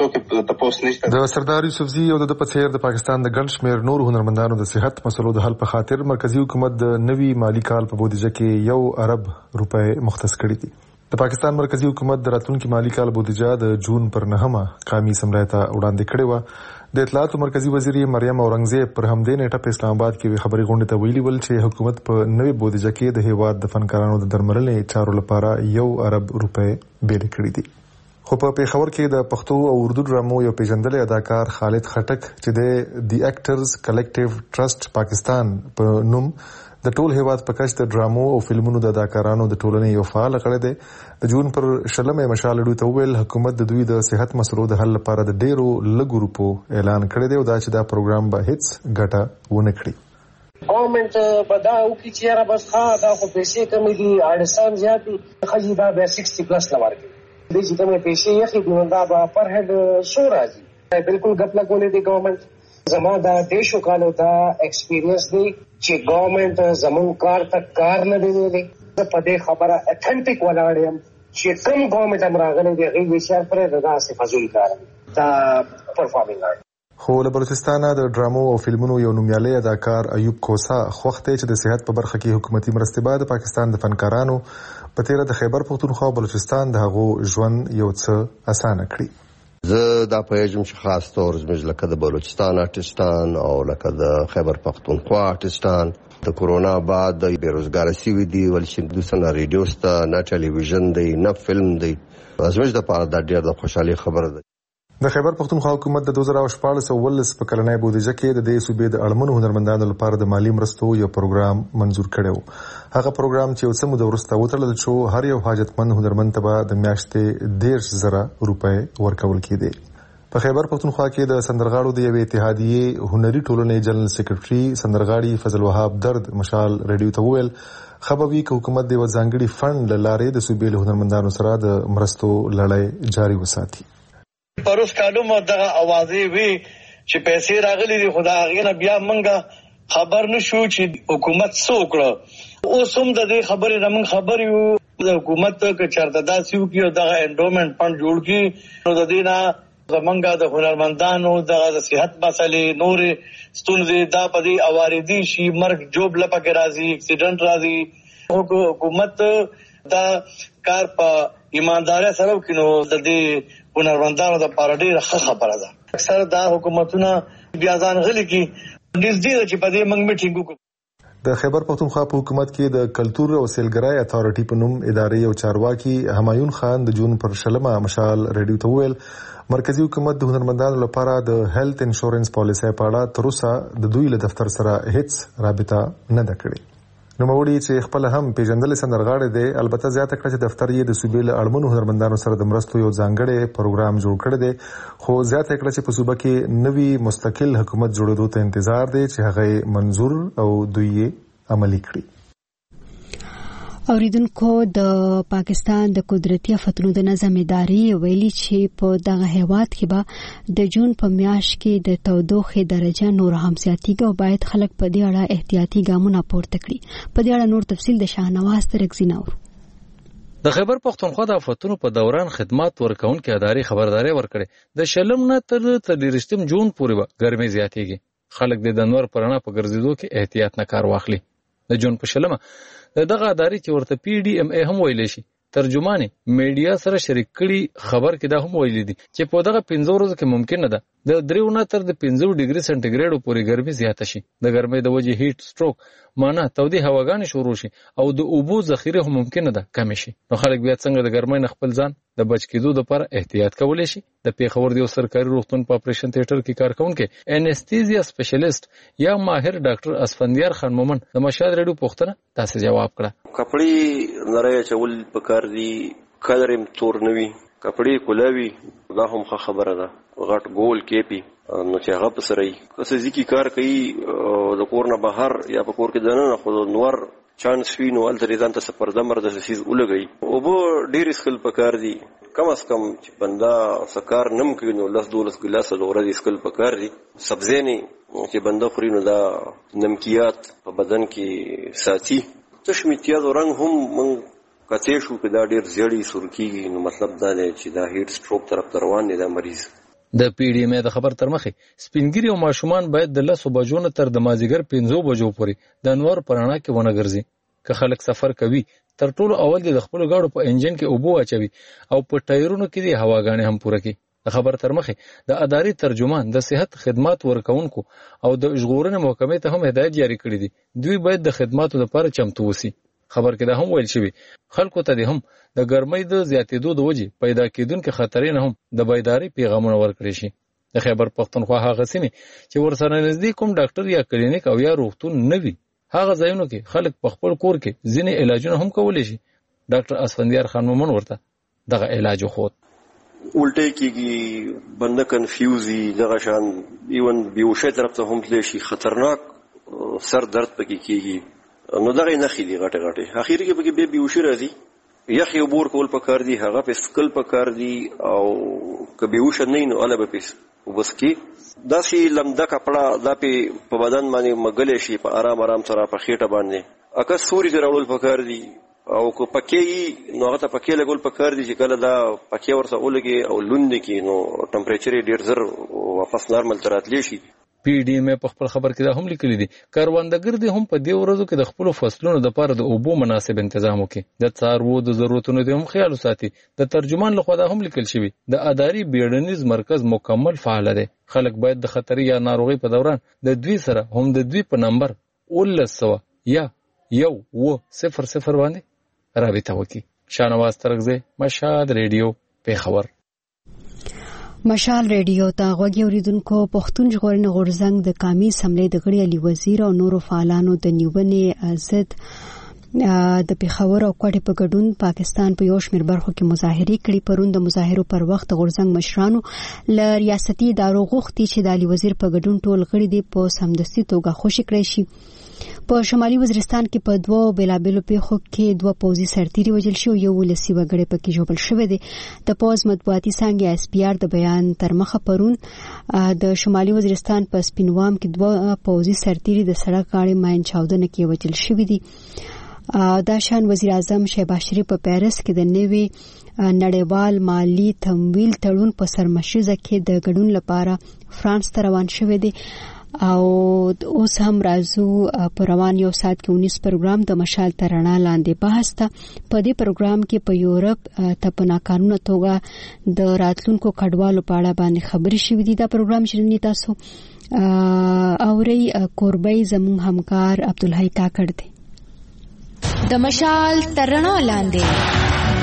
د سردار یوسفزي او د پڅیر د پاکستان د ګڼ شمیر نور هنرمندانو د صحت مسلو د حل په خاطر مرکزی حکومت د نوي مالی کال په بودیجه کې یو ارب روپۍ مختص کړی دي. د پاکستان مرکزی حکومت د راتلونکي مالی کال بودیجه د جون پر نهمه قومي اسمبلی ته وړاندې کړې و. د اطلاعات مرکزی وزیر مریم اورنګزیب پر همدې نیټه په اسلام آباد کې خبري غونډه ته ویلي ول چې حکومت په نوي بودیجه کې د هیواد د فنکارانو د درملنې چارو لپاره یو ارب روپۍ بیل کړې دي. خو په پیښور کې د پښتو او اردو ډرامو یو پیژندل اداکار خالد خټک چې د دی اکټرز کلیکټیو ټرست پاکستان په نوم د ټول هیواد په کچ د ډرامو او فلمونو د اداکارانو د ټولنې یو فعال کړی دی. د جون پر شلمه مشال ډو ته ویل حکومت د دوی د صحت مسلو د حل لپاره د ډیرو لګو روپو اعلان کړی دی او دا چې دا پروګرام به هیڅ ګټه ونه کړي. گورنمنٹ بداو کی چیرې بس ها دا خو پیسې کمی دي اړسان زیاتی خجی دا به شصت پلس لور کی دې چې کومه پیسې یې خېدو دا به پر هډ شو راځي بالکل غپلا کولې دی ګورنمنت زما دا دیشو کالو دا ایکسپیرینس دی چې ګورنمنت زمون کار تک کار نه دی ویلي په دې خبره اتھنټیک ولاړم چې کوم ګورنمنت امراغله دی غي وشار پر دا څه فزول کار دا پرفارمینګ آرت خو له بلوچستانه د ډرامو او فلمونو یو نومیالی اداکار ایوب کوسا خوښته چې د صحت په برخه کې حکومتي مرستې بعد پاکستان د فنکارانو په تیره د خیبر پختونخوا او بلوچستان د هغو ژوند یو څه اسانه کړی. زه دا پوهیږم چې خاص طور زموږ لکه د بلوچستان آرټسټان او لکه د خیبر پختونخوا آرټسټان د کورونا بعد د بیروزګاره سوي دي ول چې دوسنه ریډیو ستا نه ټلویزیون دی نه فلم دی زموږ د پاره د ډېر د خوشحالي خبره ده. د خیبر پختونخوا حکومت د دوه زره شپاړس او ولس په کلنۍ بودیجه کې د دې صوبې د اړمنو هنرمندانو لپاره د مالی مرستو یو پروګرام منزور کړو. هغه پروګرام چې اوس موږ ورسته وترل شو هر یو حاجتمند هنرمند ته د میاشتې ډیرش زره روپۍ ورکول کېده. په خیبر پختونخوا کې د سندرغاړو د یوې اتحادیې هنري ټولنې جنرال سیکریټري سندرغاړي فضل وهاب درد مشال ریډیو ته وویل خبروي چې حکومت د ځانګړي فند لاره د صوبې له هنرمندانو سره د مرستو لړۍ جاري وساتي. پروس کالو مو دغه اوازې وی چې پیسې راغلي دي خدا هغه نه بیا منګه خبر نشو چې حکومت څه وکړه. اوس هم د دې خبرې نه من خبر یو د حکومت کې چرته داسې یو کې دغه انډومنت فند جوړ کی نو د دې نه زمونږه د هنرمندانو د صحت مسلې نور ستونزې دا پدې اواردي شي مرګ جوب لپاره راځي اکسیډنټ راځي. حکومت دا کار په ایماندارۍ سره وکړو د دې هنرمندانو د پاره ډیره ښه خبره ده. اکثر دا حکومتونه بیا ځان غلي کی نږدې چې په دې موږ میټینګ وکړو. د خیبر پختونخوا په حکومت کې د کلتور او سیلګرای اتھارټي په نوم ادارې او چارواکي همایون خان د جون پر شلمه مشال ریډیو ته ویل مرکزی حکومت د هنرمندانو لپاره د هیلث انشورنس پالیسي په اړه تر اوسه د دوی له دفتر سره هیڅ رابطه نه ده کړې. نو موړي چې خپل هم پیژندل سندرغاړي دي البته زیاته کړه چې دفتر یې د صوبې له اړمنو هنرمندانو سره د مرستو یو ځانګړی پروګرام جوړ کړی دی خو زیاته کړه چې په صوبه کې نوي مستقل حکومت جوړېدو ته انتظار دی چې هغه منزور او دوی عملي کړي. اوریدونکو د پاکستان د قدرتي آفتونو د نظم ادارې ویلي چې په دغه هیواد کې به د جون په میاشت کې د تودوخې درجه نور هم زیاتېږي او باید خلک په دې اړه احتیاطي ګامونه پورته کړي. په دې اړه نور تفصیل د شاهنواز ترکزینه اورو. د خیبر پختونخوا د آفتونو په دوران خدمات ورکونکو ادارې خبرداري ورکړي د شلم نه تر څلورشتم جون پورې به ګرمي زیاتېږي. خلک د دنور پرانا په ګرځېدو کې احتیاط نه کار واخلي. د جون په شلمه دغه ادارې چې ورته پی ډي ام ای هم ویل شي ترجمان میډیا سره شریک کړي خبر کې دا هم ویل دي چې په دغه پنځه ورځو کې ممکن نه ده د دریو نه تر د پنځه ډیګري سنټیګریډ پورې ګرمي زیاته شي. د ګرمۍ د وجې هیټ سټروک معنا تودې هواګانې شروع شي او د اوبو ذخیره هم ممکن نه ده کم شي. نو خلک بیا څنګه د ګرمۍ نه خپل ځان د بچ کېدو لپاره احتیاط کولی شي. د پیښور د سرکاري روغتون په اپریشن تھیټر کې کارکونکي انستیزیا سپیشلیست یا ماهر ډاکټر اسفندیار خان مومن د مشاد ریډیو پوښتنه تاسو جواب کړه. کپړې نری چول پکار دي کلرم تور نوي کپړې کولاوي دا هم ښه خبره ده. غټ ګول کېپی نو چې هغه په سره یې څه ځکه کار کوي د کور نه بهر یا په کور کې دننه خو نور چانس وي نو ولته ریزان ته سفر دمر د سیز ولګي او به ډیر اسکل پکار دي کم از کم چې بندا سکار نم کوي نو لس دولس ګلاسه لوره دي اسکل پکار دي سبزینی چې بندا خوري نو دا نمکیات په بدن کې ساتي تشمیتیاز رنگ هم من کته شو په دا ډیر زیړی سرکیږي نو مطلب دا دی چې دا هیټ سټروک طرف روان دی دا مریض. د پی ډی ام د خبر تر مخه سپینګری او ماشومان باید د لسو بجو نه تر د مازیګر پنځو بجو پورې د انوار پرانا کې ونه ګرځي. که خلک سفر کوي تر ټولو اول د خپل گاډو په انجن کې اوبو اچوي او په ټایرونو کې د هواګانې هم پوره کړي. د خبر تر مخه د اداري ترجمان د صحت خدمات ورکونکو او د ژغورنې محکمې ته هم هدایت جاری کړی دي دوی باید د خدماتو لپاره چمتو وسی. خبر کې دا هم ویل شوی خلکو ته هم د ګرمۍ د زیاتېدو د وجې پیدا کېدونکو خطرې نه هم د بیداری پیغامونه ورکړي شي. د خیبر پختونخوا هغه سیمې چې ورسره نږدې کوم ډاکټر یا کلینیک او یا روغتون نه وي هغه ځایونو کې خلک په خپل کور کې ځینې علاجونه هم کولی شي. ډاکټر اسفندیار خان مومن ورته دغه علاج خو الټه کېږي بنده کنفیوزي دغه شان ایون بیوشه طرف ته هم تللی شي خطرناک سر درد پکې کېږي نو دغه نه خېدي غټه غټه اخیری کې پکې به بیوشي راځي یخ یو بور کول پکار دي هغه په سکل پکار دي او کبي وش نه نو اله به پیس وبسکی دا شی لمده کپڑا دا په بدن باندې مګلې شي په آرام آرام سره په خېټه باندې اکه سوري درول پکار دي او کو پکې نو هغه ته پکې لګول پکار دي چې کله دا پکې ورسره ولګي او لوند کی نو ټمپریچر ډیر زر واپس نارمل تراتلی شي. پی ډی ایم په خپل خبر کې دا هم لیکلي دي کاروانګر دي هم په دې ورځو کې د خپل فصلونو د لپاره د اوبو مناسب تنظیم وکړي د څاروو د ضرورتونو د هم خیال وساتي. د ترجمان لخوا دا هم لیکل شوی د اداري بیړنیز مرکز مکمل فعال دی. خلک باید د خطرې یا ناروغي په دوران د دوی سره هم د دوی په نمبر ولس سو یا یو و صفر صفر باندې رابطه وکړي. شانواز ترغزه مشهد ریډیو پیښور. مشال ریډیو ته غوږی اوریدونکو پښتون ژغورنې غورځنګ د قومي اسمبلی د غړي علي وزیر او نورو فعالانو د نیونې ضد د پیښور او کوټې په ګډون پاکستان په یو شمېر برخو کې مظاهرې کړې. پرون د مظاهرو پر وخت غورځنګ مشرانو له ریاستي ادارو غوښتي چې د علي وزیر په ګډون ټول غړي د په سمدستي توګه خوشي کړي شي. په شمالي وزیرستان کې په دوه بلابلو پیښو کې دوه پوځي سرتیري وژل شو یو ولسی وګړي پکې جوړل شوی دی. د پوز مطبوعاتي څنګه اس پی آر د بیان تر مخه پرون د شمالي وزیرستان په سپینوام کې دوه پوځي سرتیري د سړک غاړې ماین چاودنه کې وژل شوی دي. دا شان وزیر اعظم شهباز شریف په پیرس کې د نوي نړیوال مالی تمویل تړون په سرمشریزه کې د ګډون لپاره فرانس ته روان شوی دی. او اوس هم راځو په روان یو ساعت کې اونیس پروګرام د مشال ترانه لاندې بحث ته. په دې پروګرام کې په یورپ ته په ناقانونه توګه د راتلونکو کډوالو په اړه باندې خبرې شوې دي. دا پروګرام چې تاسو اوري کوربای زموږ همکار عبدالحی کاکړ دی. د مشال ترانه لاندې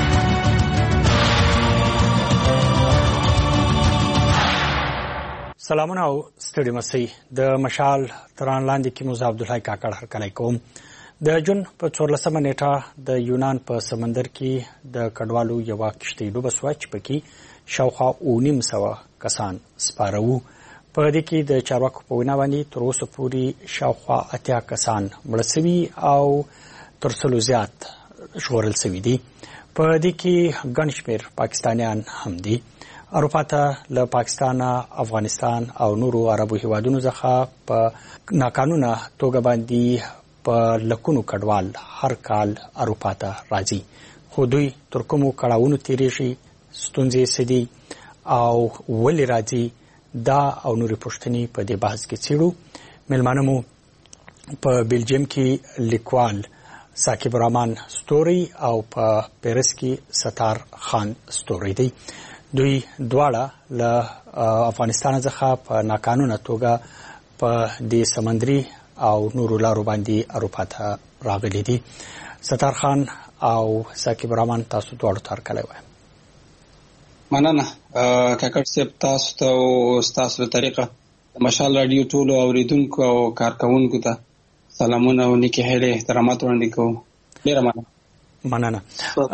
سلامونه او ستړي مسئ. د مشال تران لاندې کې موزه عبدالحی کاکړ هرکلی کوم. د جون په څوارلسمه نیټه د یونان په سمندر کې د کډوالو یوه کښتۍ ډوبه سوه چې پکې شاوخوا اوه نیم سوه کسان سپاره وو. په دې کې د چارواکو په وینا باندې تر اوسه پورې شاوخوا اتیا کسان مړه سوي او تر سلو زیات ژغورل سوي دي. په دې کې ګڼ شمېر پاکستانیان هم دي. اروپا ته له پاکستان، افغانستان او نورو عربو هیوادونو څخه په ناقانونه توګه باندې په لکونو کډوال هر کال اروپا ته راځي. خو دوی تر کومو کړاوونو تیریږي، ستونزې څه دي او ولې راځي، دا او نورې پوښتنې په دې بحث کې څېړو. مېلمانه مو په بلجیم کې لیکوال ثاقب رحمان ستوري او په پیرس کې ستار خان ستوري دی. دوی دواړه له افغانستان څخه په ناقانونه توګه په دې سمندري او نورو لارو باندې اروپا ته راغلي دي. ستار خان او ثاقب رحمان تاسو دواړو ته هرکلی وایم. مننه کاکړ صاحب، تاسو ته او ستاسو له طریقه د مشال راډیو ټولو اوریدونکو او کارکوونکو ته سلامونه او نیکې هیلې احترامات وړاندې کوم. ډېره مننه.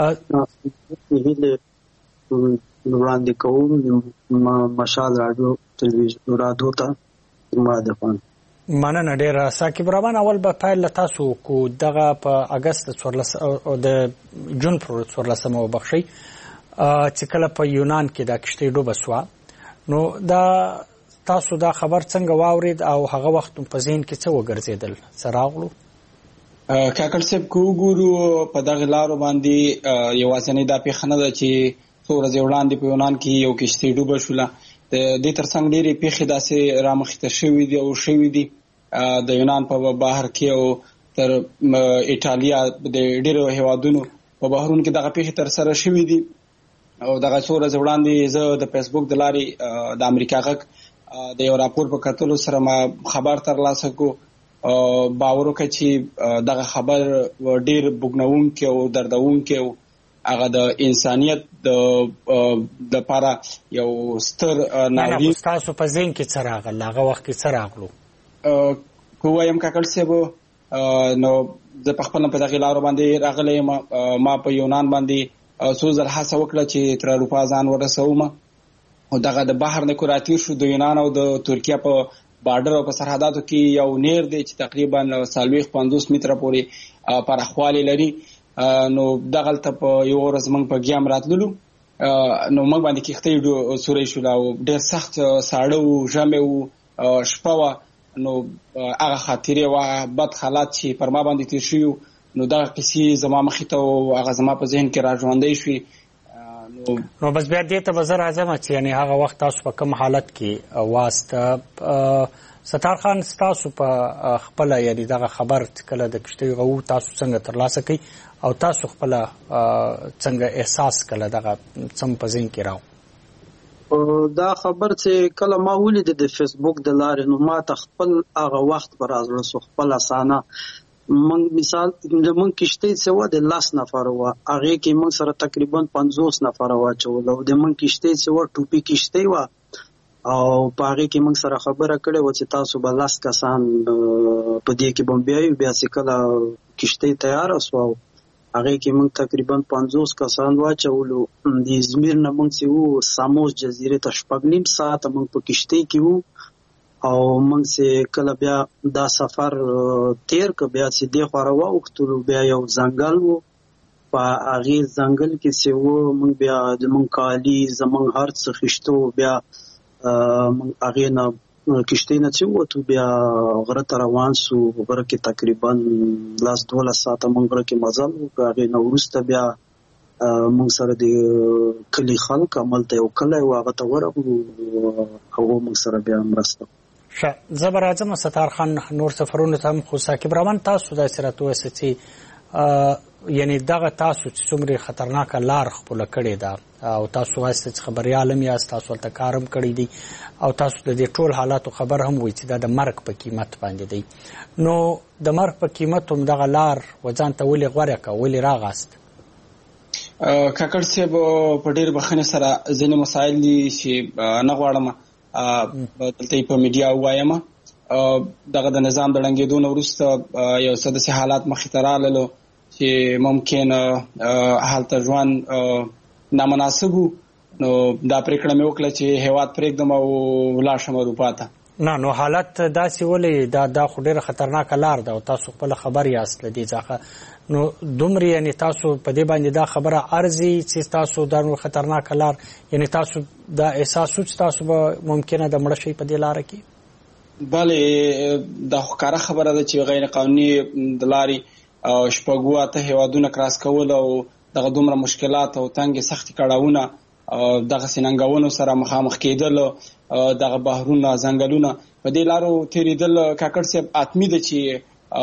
مننه وړاندې کوم مشال راډیو ټلویزیون راډیو ته ما د فن مننه ډېره. ثاقب رحمان، اول به پیل له تاسو کو دغه په اګست د جون پر څوارلسمه وبخښئ چې کله په یونان کې دا کښتۍ ډوبه سوه، نو دا تاسو دا خبر څنګه واورید او هغه وخت په ذهن کې څه وګرځېدل، څه راغلو؟ کاکړ صاحب، که وګورو په دغه لارو باندې یوازینۍ دا پیښه نه ده چې څو ورځې وړاندې په یونان کې یو کښتۍ ډوبه شوله. د دې ترڅنګ ډېرې پیښې داسې رامخې ته شوي دي او شوي دي. د یونان په بحر کې او تر ایټالیا د ډېرو هیوادونو په بحرونو کې دغه پیښې ترسره شوي دي. او دغه څو ورځې وړاندې زه د فیسبوک د لارې د امریکا غږ د یو راپور په کتلو سره ما خبر ترلاسه کړو. باور وکړه چې دغه خبر ډېر بوږنوونکی او دردونکی او هغه د انسانیت د لپاره یو ستر ناورین. تاسو په ذهن کې څه راغل، هغه وخت کې څه راغلو؟ که ووایم کاکړ صاحب، نو زه په خپله په دغې لارو باندې راغلی یم. ما په یونان باندې څو ځل هڅه وکړه چې تر اروپا ځان ورسوم. او دغه د بحر نه که راتېر شو، د یونان او د ترکیه په بارډر او په سرحداتو کې یو نیر دی چې تقریبا څلوېښت پنځوس متره پورې پراخوالی لري. نو دغلته په یو ورځ موږ په ګیام راتللو نو موږ باندې کښتۍ سورۍ شوله او ډېر سخت ساړه و، ژمی و، شپه وه. نو هغه خاطرې وه، بد حالات چې پر ما باندې تېر شوي نو دغه قصې زما مخې ته و، هغه زما په ذهن کې را ژوندی شوې. نو بس بیا دې ته به زه راځم چې یعنې هغه وخت تاسو په کوم حالت کې واست. ستار خان ستاسو په خپله یعنې دغه خبر کله د کښتۍ غو تاسو څنګه ترلاسه کوي او تاسو خپله څنګه احساس کله دغه څه په ذهن کې راو؟ دا خبر چې کله ما ولید د فیسبوک د لارې نو ما ته خپل هغه وخت پر ازړه سو خپل اسانه من مثال من کشته څه و د لاس نفر و هغه کې من سره تقریبا پنځوس نفر و چول او د من کشته څه و ټوپی کشته و او په هغه کې من سره خبره کړې و چې تاسو به لاس کسان په دې کې بمبیایو بیا چې کله کشته تیار اوسو هغه کې من تقریبا پنځوس کسان و چولو د ازمیر نه من چې و ساموس جزیره ته شپږ نیم ساعت من په کشته کې و او موږ چې کله بیا دا سفر تیر که بیا چې دې خوا راواوښتلو بیا یو ځنګل و، په هغې ځنګل کې چې و موږ بیا زموږ کالي زموږ هر څه خیشته و، بیا موږ هغې نه کښتۍ نه چې ووتو بیا غره ته روان سو. غره کې تقریبا لاس دولس ساعته موږ غره کې مزل وکړو. هغې نه وروسته بیا موږ سره د کلي خلک هملته یو کلی و هغه ته ورغلو، هغو موږ سره بیا مرسته. ښه، زه به راځم ستار خان نور سفرونو ته هم، خو ساقب رحمان تاسو داسې راته ووایاست چې یعنې دغه تاسو چې څومره خطرناکه لار خپله کړې ده او تاسو وایاست چې خبریال هم یاست، تاسو هلته کار هم کړی دی او تاسو د دې ټول حالاتو خبر هم وایي چې دا د مرګ په قیمت باندې دی. نو د مرګ په قیمت هم دغه لار و ځان ته ولې غوره کړه، ولې راغاست؟ کاکړ صاحب په ډېر بخښنې سره ځینې مسایل دي چې نه غواړم دلته په میډیا ووایم. دغه د نظام د ړنګېدو نه وروسته یو څه داسې حالات مخې ته راللو چې ممکن هلته ژوند نامناسب و، نو دا پرېکړه مې وکړه چې هېواد پرېږدم او ولاړ شم اروپا ته. نه نو حالت داسې ولې دا دا خو ډېره خطرناکه لار ده او تاسو خپله خبر یاست له دې څخه، نو دومره یعنې تاسو په دې باندې دا خبره ارزي چې تاسو دا نور خطرناکه لار یعنې تاسو دا احساس و چې تاسو به ممکنه د مړه شئ په دې لاره کې؟ بلې دا خو ښکاره خبره ده چې غیر قانوني د لارې شپږ اته هېوادونه کراس کول او دغه دومره مشکلات او تنګې سختې کړاوونه دغسې ننګونو سره مخامخ کېدل، دغه بحرونه ځنګلونه په دې لارو تېرېدل کاکړ صاحب حتمي ده چې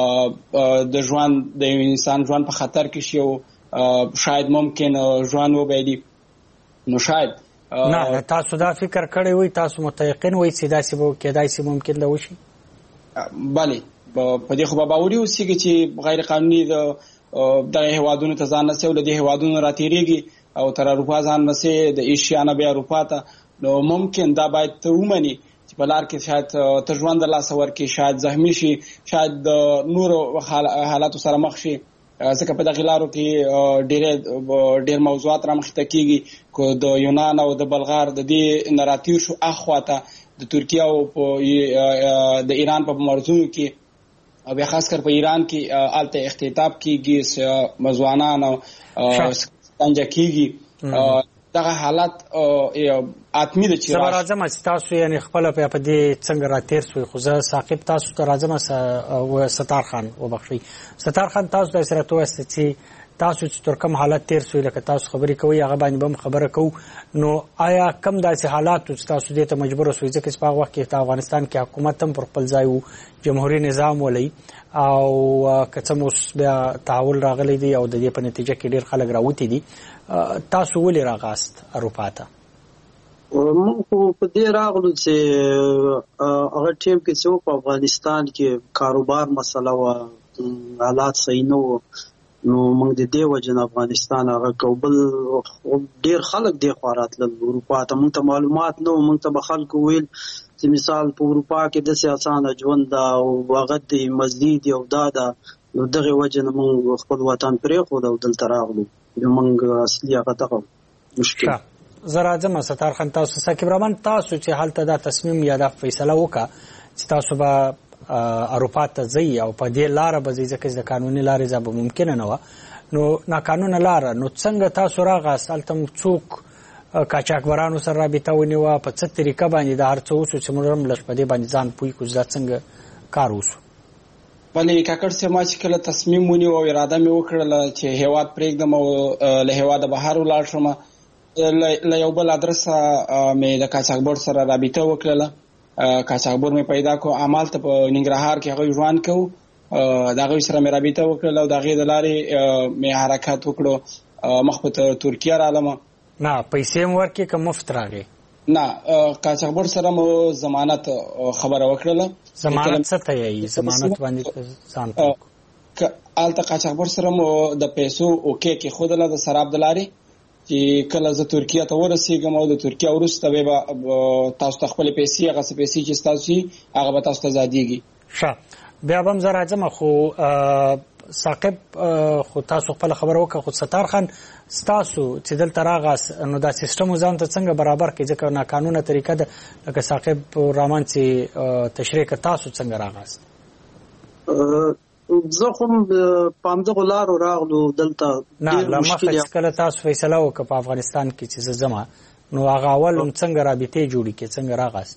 د ژوند د یو انسان ژوند په خطر کې شي او شاید ممکن ژوند وبایلي. نو شاید نه تاسو دا فکر کړی وي، تاسو متیقن وي چې داسې به کېدای شي ممکن ده وشي؟ بلې په دې خو به باوري اوسېږي چې غیر قانوني دغه هېوادونو ته ځان رسوي، له دې هېوادونو راتېرېږي او تر اروپا ځان رسوي، د ایشیا نه بیا اروپا ته. نو ممکن دا باید ته ومني چې په لار کې شاید ته ژوند د لاسه ورکړي، شاید زخمي شي، شاید د نورو حالاتو سره مخ شي، ځکه په دغې لارو کې ډېر موضوعات رامخې ته کېږي. که د یونان او د بلغار د دې نه راتېر شو اخوا ته د ترکیه او د ایران په مرزونو کې او بیا خاص کر په ایران کې هلته اختطاف کېږي، مزوانان او سکنجه کېږي. دغه حالات حتمي ده چې زه به راځم چې تاسو یعنې خپله بیا په دې څنګه راتېر سوئ، خو زه ساقب تاسو ته راځم. ستار خان وبخښئ، ستار خان تاسو داسې راته ووایاست چې تاسو چې تر کوم حالت تېر سوئ لکه تاسو خبرې کوئ هغه باندې به هم خبره کوو، نو آیا کم داسې حالات چې تاسو دې ته مجبوره سوئ ځکه چې په هغه وخت کې د افغانستان کې حکومت هم پر خپل ځای و، جمهوري نظام ولئ او که څه اوس بیا تحول راغلی دی او د دې په نتیجه کې ډېر خلک راوتي دي، تاسو ولې راغاست اروپا ته؟ موږ خو په دې راغلو چې هغه ټیم کې چې په افغانستان کې کاروبار مسله وه، حالات صحیح نه وو، نو موږ د دې وجې نه افغانستان هغه کو. بل ډېر خلک دې خوا راتلل اروپا ته، موږ ته معلومات نه وو، موږ ته به خلکو ویل چې مثال په اروپا کې داسې اسانه ژوند ده او هغه د مزدي دي او دا ده، نو دغې وجې نه موږ خپل وطن پرېښود او دلته راغلو. موږ اصلي هغه دغه مشکل. زه راځم ستار خان، تاسو ساقب رحمان تاسو چې هلته دا تصمیم یا دا فیصله وکړه چې تاسو به اروپا ته ځئ او په دې لاره به ځئ ځکه چې د قانوني لارې ځه به ممکنه نه وه، نو ناقانونه لار نو څنګه تاسو راغاست التم څوک قاچاقبرانو سره رابطه ونیوه په څه طریقه باندې د هر څه وسو چې موږ هم لږ په دې باندې ځان پوي کو چې څنګه کار وسو؟ بلې کاکړ صاحب ما چې کله تصمیم ونیو او اراده مې وکړله چې هیواد پرېږدم او له هیواده بهر ولاړ شم، له یو بل ادرسه مې د قاچاقبر سره رابطه وکړله. قاچاقبر مې پیدا کو، همالته په ننګرهار کې هغوی ژوند کوو، د هغوی سره مې رابطه وکړله او د هغې د لارې مې حرکت وکړو مخ په ترکیه رالم. نه پیسې مو ورکړې که مفت راغې؟ نه، قاچاقبر سره مو ضمانت خبره وکړله. ضمانت څه ته یې؟ ضمانت باندې ځان پوه هلته قاچاقبر سره مو د پیسو اوکې کېښودله د سراب د لارې چې کله زه ترکیه ته ورسېږم او د ترکیه وروسته بیا به تاسو ته خپلې پیسې هغه څه پیسې چې ستاسو وي هغه به تاسو ته ازادېږي. ښه، بیا به هم زه راځم، خو ثاقب خو تاسو خپل خبره وکړه، خو ستار خان ستاسو چې دلته راغاست نو دا سیستم ځان ته څنګه برابر کړي؟ ځکه ناقانونه طریقه ده لکه ثاقب رحمان چې تشریح کړه، تاسو څنګه راغاست؟ زه خو په همدغو لارو راغلو دلته. نه، له مخه چې کله تاسو فیصله وکړه په افغانستان کې چې زه ځم نو هغه اول هم څنګه رابطې جوړې کړې، څنګه راغاست؟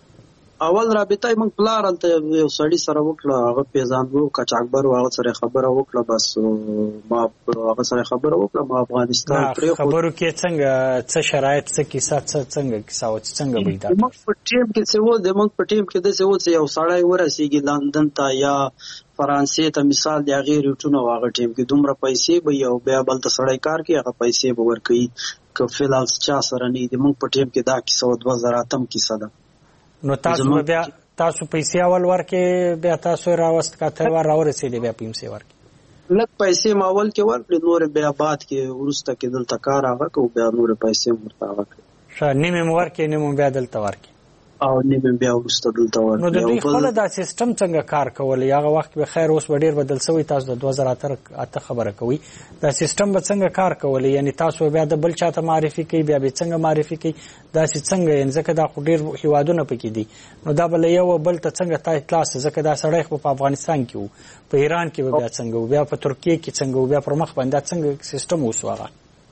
اول رابطه موږ پلار هلته یو سړي سره وکړه، هغه پیژاندو قاچاقبر و، هغه سره خبره وکړه، بس ما هغه سره خبره وکړه ما افغانستان پرېښود. خبرو کې څنګه څه شرایط څه کیسه څنګه کیسه و چې څنګه به دا موږ په ټیم کې څه و د موږ په ټیم کې داسې و چې یو سړی ورسېږي لندن ته یا فرانسې ته مثال د هغې ریټونه و، هغه ټیم کې دومره پیسې به یو بیا بلته سړی کار کوي هغه پیسې به ورکوي که فلحال چا سره نه وي. د موږ په ټیم کې دا کیسه و، دوه زره اتم کیسه ده. نو تاسو بیا تاسو پیسې اول ورکې بیا تاسو راوست که ته ور راورسېدې بیا پیسې ورکې؟ لږ پیسې ما اول کې ورکړې، نورې بیا بعد کې وروسته کې دلته کار هغه کوو بیا نورې پیسې م ورته هغه کړې. ښه، نیمې م ورکې نیمې بیا دلته ورکې او نیمې بیا وروسته دلته ورکړې. نو د دوی خپله دا سیسټم څنګه کار کولی؟ هغه وخت به خیر اوس به ډېر بدل شوی، تاسو د دوه زره اته خبره کوئ، دا سیسټم به څنګه کار کولی؟ یعنې تاسو بیا د بل چا ته معرفي کوئ، بیا به څنګه معرفي کوئ؟ داسې څنګه؟ یعنې ځکه دا خو ډېر هېوادونه پکې دي، نو دا به له یو بل ته څنګه تا اطلاع سه؟ ځکه دا سړی خو په افغانستان کې و، په ایران کې به بیا څنګه و، بیا په ترکیې کې څنګه و، بیا پر مخ باندې دا څنګه سیسټم وسو؟ هغه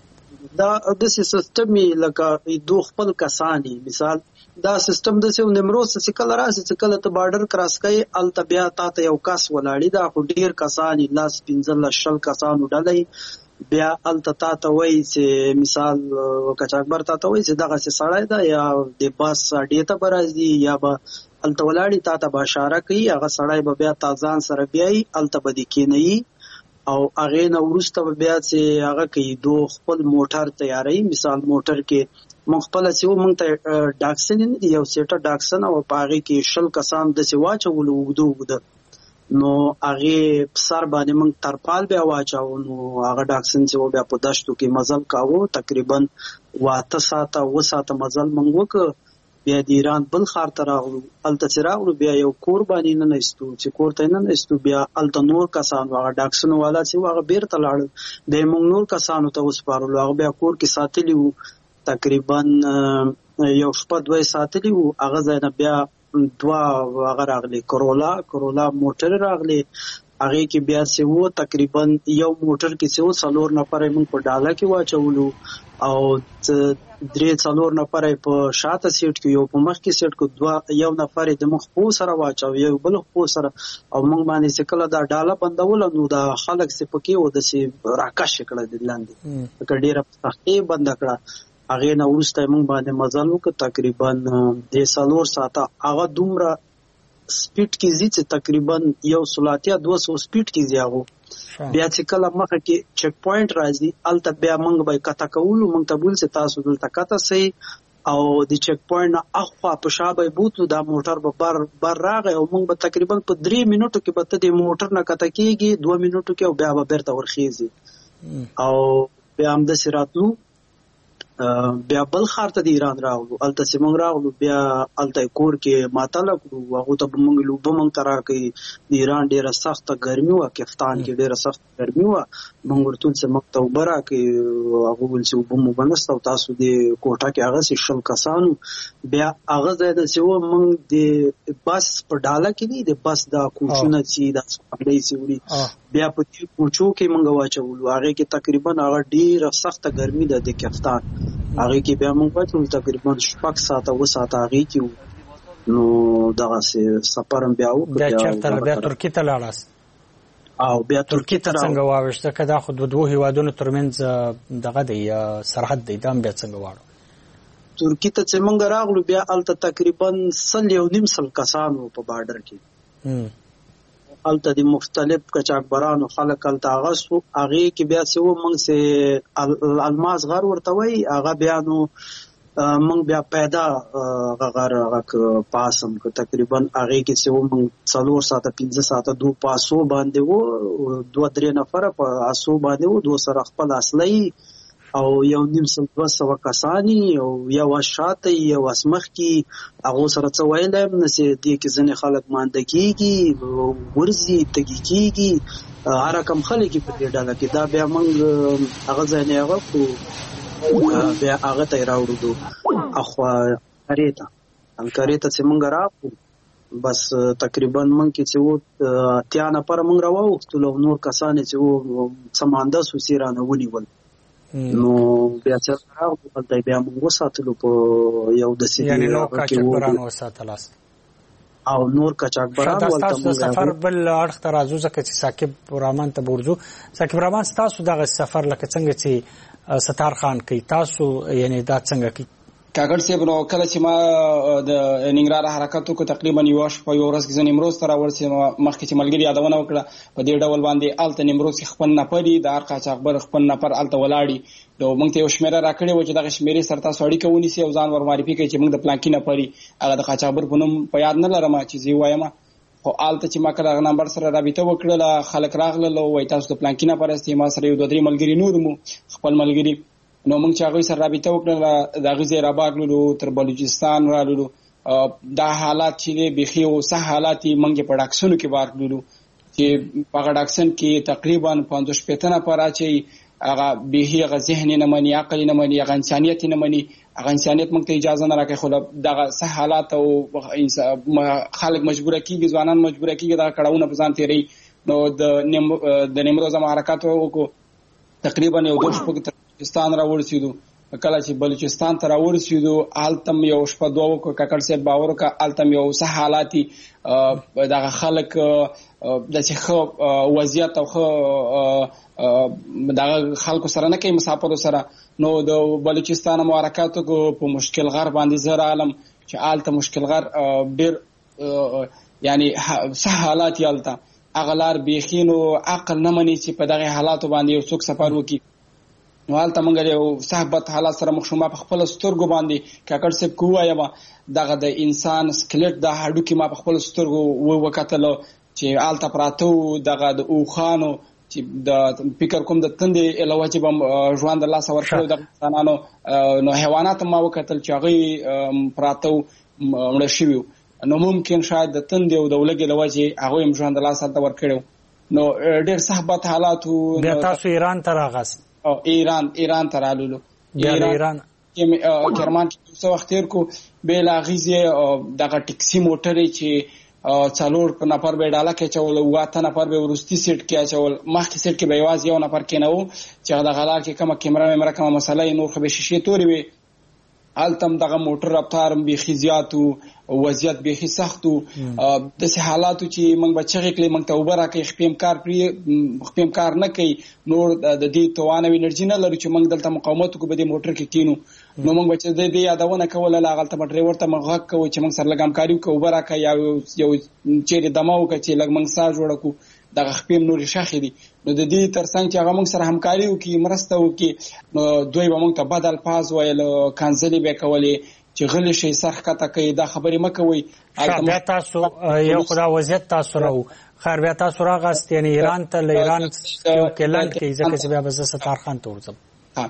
دا داسې سیسټم یې لکه دو خپل کسان یي، مثال دا سیستم داسې و نیمروز ته چې کله راسي چې کله ته بارډر کراس کوې هلته بیا تا ته یو کس ولاړي، دا خو ډېر کسان یي، لس پنځلس شل کسانو ډله بیا هلته تا ته وایي چې مثال قاچاقبر تا ته وایي چې دغسې سړی ده یا د بس اډې ته به راځي یا به هلته ولاړي تا ته به اشاره کوي، هغه سړی به بیا تا ځان سره بیایي هلته به دې کېنوي او هغې نه وروسته به بیا چې هغه کوي دو خپل موټر تیاروي. مثال موټر کې موږ خپله چې و موږ ته ډاکسن نه دي، یو سیټه ډاکسن او په هغې کې شل کسان داسې واچولو اوږده اوږده، نو هغې په سر باندې موږ ترپال بیا واچاوو، نو هغه ډاکسن چې و بیا په دشتو کې مزل کاوه، تقریبا واته ساعته اوه ساعته مزل موږ وکړه. بیا د ایران بل ښار ته راغلو، هلته چې راغلو بیا یو کور باندې ننویستو، چې کور ته یې ننویستو بیا هلته نور کسان هغه ډاکسنو والا چې و هغه بیرته لاړل، بیا یې موږ نور کسانو ته وسپارلو، هغه بیا کور کې ساتلي وو، تقریبا یو شپه دوه یې ساتلي وو. هغه ځای نه بیا دوه هغه راغلي کرولا کرولا موټر راغلي، هغې کې بیا چې و تقریبا یو موټر کې چې و څلور نفره یې موږ په ډاله کې واچولو او درې څلور نفره یې په شاته سیټ کې، یو په مخ کې سیټ کې، دوه یو نفر یې د مخ خپو سره واچاو، یو بل خپو سره، او موږ باندې چې کله دا ډاله بندوله نو دا خلک چې پکې و داسې راکش یې کړه د لاندې، لکه ډېره په سختۍ یې بنده کړه. هغې نه وروسته یې موږ باندې مزل وکړه، تقریبا د څلور ساعته هغه دومره سپیډ کې ځي چې تقریبا یو سل اتیا دوه سوه سپیډ کې ځي هغو. بیا چې کله مخه کې چک پوینټ راځي هلته بیا موږ به یې کته کولو، موږ ته بول چې تاسو دلته کته سئ، او د چک پوینټ نه اخوا په شا به یې بوتلو، دا موټر به بر بر راغی او موږ به تقریبا په درې منټو کې به ته د موټر نه کته کېږي، دوه منټو کې، او بیا به بیرته ورخیږي، او بیا همداسې راتلو. بیا بل ښار ته د ایران راغلو، هلته چې موږ راغلو بیا هلته یې کور کې ماتله کړو، هغو ته به موږ اوبه موږ ته راکوي. د ایران ډېره سخته ګرمي وه، کفتان کې ډېره سخته ګرمي وه، موږ ورته ویل چې موږ ته اوبه راکوي، هغه ویل چې اوبه مو به نشته او تاسو د کوټه کې هغسې شل کسانو. بیا هغه ځای نه چې و موږ د بس په ډاله کې نه د بس دا کوچونه چې دا سپنډۍ چې وړي بیا په دې کوچو کې موږ واچولو هغه کې تقریبا هغه ډیره سخته ګرمي ده د کفتان هغه کې بیا موږ واچول تقریبا شپږ ساعته و ساعته هغه کې نو دغه سفر بیا و بیا چرته بیا ترکیه ته لاړاست او بیا ترکیه ته څنګه واوښته کدا خو د دوه هیوادونو ترمنځ دغه دی سرحد دی دام بیا څنګه واړو ترکیه ته چې موږ راغلو بیا الته تقریبا سل یو نیم سل کسانو په بارډر کې الته د مختلف کچاکبرانو خلک الته اغسو هغه کې بیا څه و موږ سه الماس غر ورته وای هغه بیا نو موږ بیا پیدا غغر غک پاسم کو تقریبا هغه کې څه و موږ څلور ساعته پنځه ساعته دو پاسو باندې وو دوه درې نفر په اسو باندې وو دوه سره خپل اصلي او یو نیم سل دوه سوه کسانی او یو شاته یو اسمخ کی هغه سره څه ویلم نسې دې کې ځنې خلک مانده کیږي ورزي تګي کیږي هر کوم خلک په دې ډله کې دا بیا موږ هغه ځای نه هغه کو بیا هغه ته راوړو اخوا اریتا انکریتا چې موږ راغلو بس تقریبا موږ کې چې و اتیا نفر موږ راوښتل او نور کسان چې و سمانده سوسیرانه ونیول نو بیا چې راغلو بلته بیا موږ وساتلو په یو د سیمې یعنی نو کاچکبران وساتلاست او نور کچاکبران ولته موږ سفر بل اړخ ته راځو ځکه چې ساکب رحمان ته ورځو ساکب رحمان تاسو دغه سفر لکه څنګه چې ستار خان کوي تاسو یعنی دا څنګه کوي کاګړ صاحب نو کله چې ما د ننګرهار حرکت وکړ تقریبا یو شپه یو ورځ کې ځنې امروز تر ورسې مخکې چې ملګری یادونه وکړه په دې ډول باندې الته نیمروز خپل نفرې د هر قاچاقبر خپل نفر الته ولاړی نو موږ ته یو شمیره راکړې و چې دغه شمیره سره تاسو اړیکه ونیسي او ځان ور معرفي کوي چې موږ د پلان کې نفرې هغه د قاچاقبر په نوم په یاد نه لرم چې زی وایم خو الته چې ما کله نمبر سره رابطه وکړه خلک راغله وای تاسو د پلان کې نفر استې ما سره یو دوه درې ملګری نور مو خپل ملګری نو موږ چې هغه سره رابطه وکړه د غزې راباغلو تر بلوچستان رالو دا حالات چې بيخي او صح حالات موږ په ډاکسونو کې بارلو چې په ډاکسن کې تقریبا پنځوس پېتنه پر اچي هغه بيخي هغه ذهن نه مني عقل نه مني هغه انسانيت نه مني هغه انسانيت موږ ته اجازه نه راکړي خو دغه صح حالات او خلک مجبور کیږي ځوانان مجبور کیږي دا کړهونه په ځان تیری نو د د نیمروز حرکت وکړو تقریبا یو دوه شپږ بلوچستان را ورسېدو کله چې بلوچستان ته را ورسېدو التم یو شپه دوه کو ککړ سي باور کا التم یو صح حالاتي دغه خلک د څه وضعیت او دغه خلکو سره نه کوي مسافر سره نو د بلوچستان مبارکاتو په مشکل غر باندې زر عالم چې الته مشکل غر ډیر یعنی صح حالات یالته اغلار بيخینو عقل نه مني چې په دغه حالاتو باندې یو څوک سفر وکړي نو حالت موږ یو صحبت حالات سره مخشومه په خپل سترګو باندې کاکړ سپ کووایم دغه د انسان سکلیټ د هډو کې ما په خپل سترګو وکتل چې آلته پراتو دغه د اوخانو چې د فکر کوم د تندې علاوه چې بم ژوند الله سور کړو د انسانانو نو حیوانات ما وکتل چې هغه پراتو مړ شوی نو ممکن شاید د تندې او د ولګي علاوه چې هغه ژوند الله سره ور کړو نو ډېر صحبت حالات بیا تاسو ایران ته راغاست ایران ایران ته رالو ایران کې کرمان کې څو وخت تیر کو بیل غیزه دغه ټیکسي موټر چې څلور نفر به ډاله کې چول واته نفر به ورستي سیټ کې چول مخکې سیټ کې به یواز یو نفر کې نه وو چې دغه لار کې کومه کیمرا مې مرکه مسله نور خو به شیشه توري وي التم دغه موټر رفتار به خزياتو وضعیت به خي سختو د سه حالاتو چې موږ بچی کلی موږ ته وبره کې خپم کار پری خپم کار نه کوي نور د دې توانه انرژي نه لري چې موږ دلته مقاومت کو به د موټر کې کینو نو موږ بچی د دې یادونه کوله لاغلته ډرایور ته موږ کوي چې موږ سره لګام کاریو کو وبره کوي یو چیرې دماو کوي چې لګ موږ ساج وړو کو دغه خپم نور شاخې دي نو د دې ترڅنګ چې هغه موږ سره همکاري وکي مرسته وکي نو دوی به موږ ته بدل پاز وایل کانسلې به کولې چې غل شي سرخ کته کوي دا خبرې مکوي بیا تاسو یو خدا وضعیت تاسو راو خیر بیا تاسو راغاست یعنی ایران ته ایران یو کلند کې ځکه چې بیا بز ستار خان ته ورځم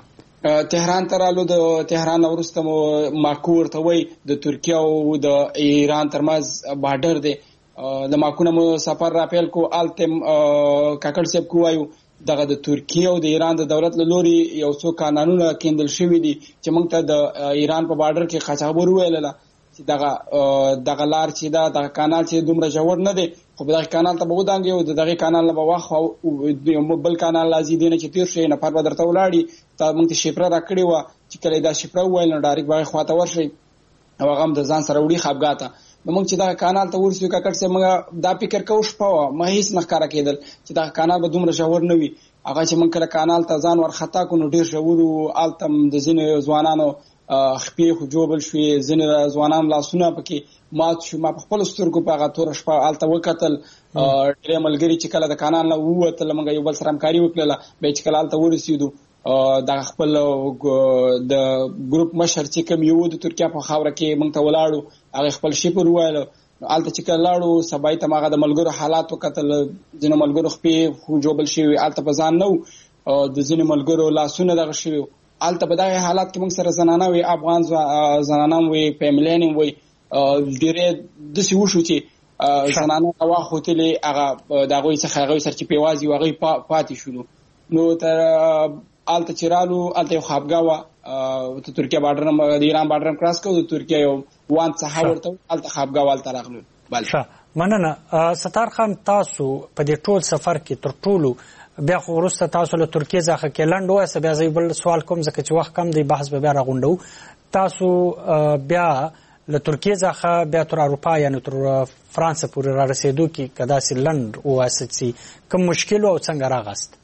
تهران ته رالو د تهران ورسته ماکو ورته وای د ترکیه او د ایران ترمنځ بارډر دی د ماکونه مو سفر را پیل کو التم کاکړ سپ کوایو دغه د ترکیه او د ایران د دولت له لوري یو څو قانونونه کېندل شوی دي چې موږ ته د ایران په بارډر کې قاچاقبر ویل چې دغه دغه لار چې دا دغه کانال چې دومره ژور نه دی خو دغه کانال ته به ودانګي او دغه کانال نه به واخ او بل کانال لازم دی نه چې تیر شي نفر به درته ولاړی تا موږ ته شپره راکړی و چې کله دا شپره وایل نو ډایرک به خواته ورشي او هغه د ځان سره وړي خپګاته نو موږ چې دا کانال ته ورسېو کاکړ سه موږ دا فکر کوو شپه مې هیڅ نه ښکارا کېدل چې دا کانال به دومره ژور نه وي هغه چې موږ کله کانال ته ځان ورخطا کو نو ډیر ژور او التم د ځینې ځوانانو خپې خو جوړل شوې ځینې ځوانان لاسونه پکې مات شو ما په خپل سترګو په هغه تور شپه الته وکتل ډېر ملګری چې کله د کانال نه ووتل موږ یو بل سره همکاري وکړه به چې کله الته ورسېدو د خپل د ګروپ مشر چې کوم یو د ترکیه په خاوره کې موږ ته ولاړو هغه خپل شي پر وایلو الته چې کله لاړو سبای ته ماغه د ملګرو حالات وکتل ځینې ملګرو خپې خو جوړل شي الته په ځان نو د ځینې ملګرو لاسونه دغه شي الته په دغه حالات کې موږ سره زنانه وي افغان زنانه وي فیملین وي ډېر د سی وشو چې زنانه واخوتلې هغه دغه څخه هغه سر چې پیوازي وغه پاتې شول نو تر الته چرالو الته یو خابګاوه ته ترکیه بارډر د ایران بارډر کراس کو د ترکیه یو وان څخه ورته الته خابګاوال ته راغلو بله مننه ستار خان تاسو په دې ټول سفر کې تر ټولو بیا خو وروسته تاسو له ترکیه څخه کې لنډ وایسه بیا زه بل سوال کوم ځکه چې وخت کم دی بحث به بیا راغونډو تاسو بیا له ترکیه څخه بیا تر اروپا یعنی تر فرانس پورې را رسیدو کې کدا سي لنډ وایسه چې کوم مشکل او څنګه راغست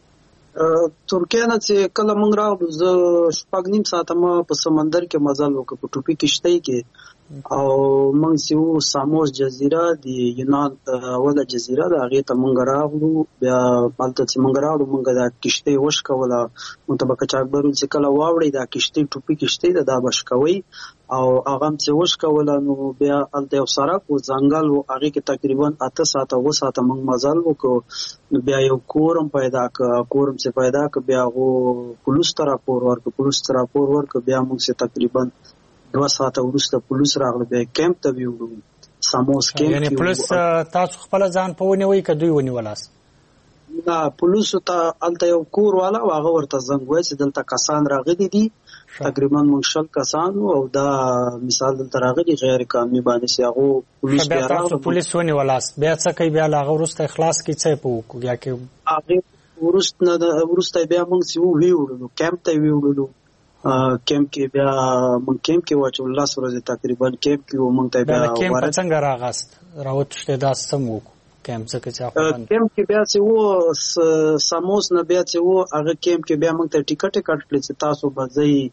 ترکیه نه چې کله موږ راغلو زه شپږ نیم ساعته ما په سمندر کې مزل وکړ په ټوپي کشتۍ کې او موږ چې وو ساموس جزیره د یونان اوله جزیره ده هغې ته موږ راغلو بیا هلته چې موږ راغلو موږ دا کشتۍ وشکوله موږ ته به قاچاقبرو چې کله واوړئ دا کشتۍ ټوپي کشتۍ ده دا به شکوئ او هغه هم چې وشکوله نو بیا هلته یو سړک و ځنګل و هغې کې تقریبا اته ساعته اوه ساعته موږ مزل وکړو نو بیا یو کور هم پیدا کړه کور هم چې پیدا کړه بیا هغو پولیسو ته راپور ورکړه پولیسو ته راپور ورکړه بیا موږ چې تقریبا دوه ساعته وروسته پولیس راغله بیا کیمپ ته ویوړو ساموس کیمپ یعنی پولیس تاسو خپل ځان په ونیوئ که دوی ونیولاست نه پولیسو ته هلته یو کور والا و هغه ورته زنګ وایي چې دلته کسان راغلي دي تقریبا موږ شل کسان او دا مثال دلته راغلي غیر قانوني باندې چې هغو پولیس بیا راغلي تاسو پولیس ونیولاست بیا څه کوي بیا له هغه وروسته اخلاص کې څه په وکړو یا کې هغې وروسته بیا موږ چې وویوړلو کیمپ ته ویوړلو کیمپ کې بیا موږ کیمپ کې واچو لس ورځې تقریبا کیمپ کې و موږ ته بیا کیمپ څنګه راغاست راوتښتې دا سم وکړو کیمپ څخه چې کیمپ کې بیا چې و ساموس نه بیا چې و هغه کیمپ کې بیا موږ ته ټیکټ کټ کړل چې تاسو به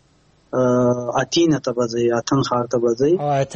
ځئ اتینه ته به ځئ اتن ښار ته به ځئ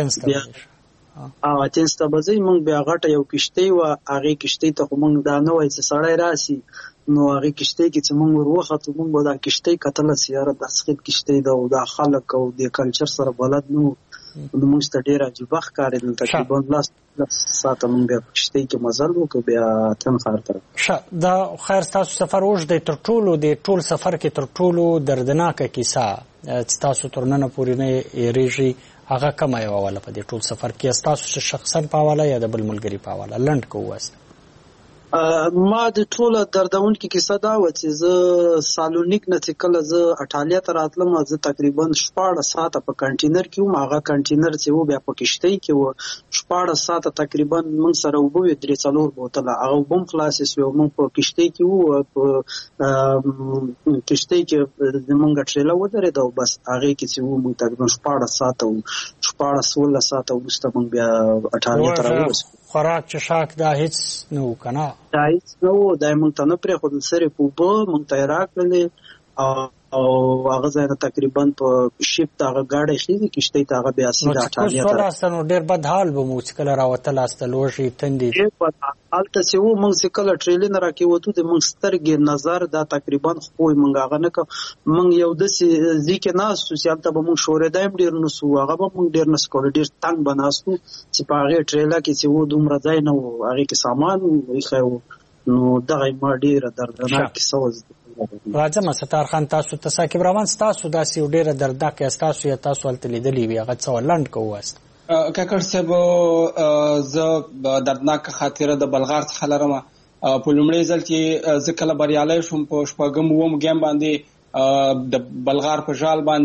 او اتینس ته به ځئ موږ بیا غټه یو کشتۍ وه هغې کشتۍ ته خو موږ دا نه وایي چې سړی راسي نو هغې کشتۍ کې چې موږ ور وختو موږ به دا کشتۍ کتله چې یاره دا سخت کشتۍ ده او دا خلک او د کلچر سره بلد نه وو نو موږ ته ډېر عجیبه ښکارېدل تقریبا لس ساعته موږ بیا په کشتۍ کې مزل وکړو بیا اتن ښار ته ښه دا خیر ستاسو سفر اوږد دی تر ټولو د ټول سفر کې تر ټولو دردناکه کیسه چې تاسو تر ننه پورې نه هېرېږي هغه کومه یوه واله په دې ټول سفر کې ستاسو شخصا په حواله یا د بل ملګري په حواله لنډ که ووایاست ما د ټوله دردونکې کیسه دا وه چې زه سالونیک نه چې کله زه اټالیا ته راتلم زه تقریبا شپاړس ساعته په کنټینر کې وم هغه کنټینر چې و بیا په کشتۍ کې و شپاړس ساعته تقریبا موږ سره اوبه وې درې څلور بوتله هغه اوبه هم خلاصې سوې او موږ په کشتۍ کې وو په کشتۍ کې زموږ ټریله ودرېده او بس هغې کې چې و موږ تقریبا شپاړس ساعته وو شپاړس اوولس ساعته وروسته موږ بیا اټالیا ته راورسېدو خوراک چشاک دا هیڅ نه و که نه دا هیڅ نه و دا یې موږ ته نه پرېښودل سرې په اوبه موږ ته یې راکړلې او هغه ځای نه تقریبا په شپ ته هغه ګاډی خېږي کښتۍ ته هغه بیا سیده اټالیا ته راستل نو ډېر بد حال به مو چې کله راوتلاست لوږې تندې هلته چې و موږ چې کله ټریلې نه راکې وتو د موږ سترګې نظر دا تقریبا خوی موږ هغه نه کړ موږ یو داسې ځای کې ناست وو چې هلته به موږ شورېدا هم ډېر نه سو هغه به موږ ډېر نه سو کولی ډېر تنګ به ناست وو چې په هغې ټریله کې چې و دومره ځای نه و هغې کې سامان ایښی و نو دغه ما ډېره دردناک کیسه وه راځم ستار خان تاسو ته ساقب روان ستاسو داسې یو ډېره دردناکه ستاسو یا تاسو هلته لیدلې وي هغه څه لنډ که ووایاست کاکړ صاحب زه دردناکه خاطره د بلغار څخه لرم په لومړي ځل چې زه کله بریالی شوم په شپږم اووم ګیم باندې د بلغار په ژال باندې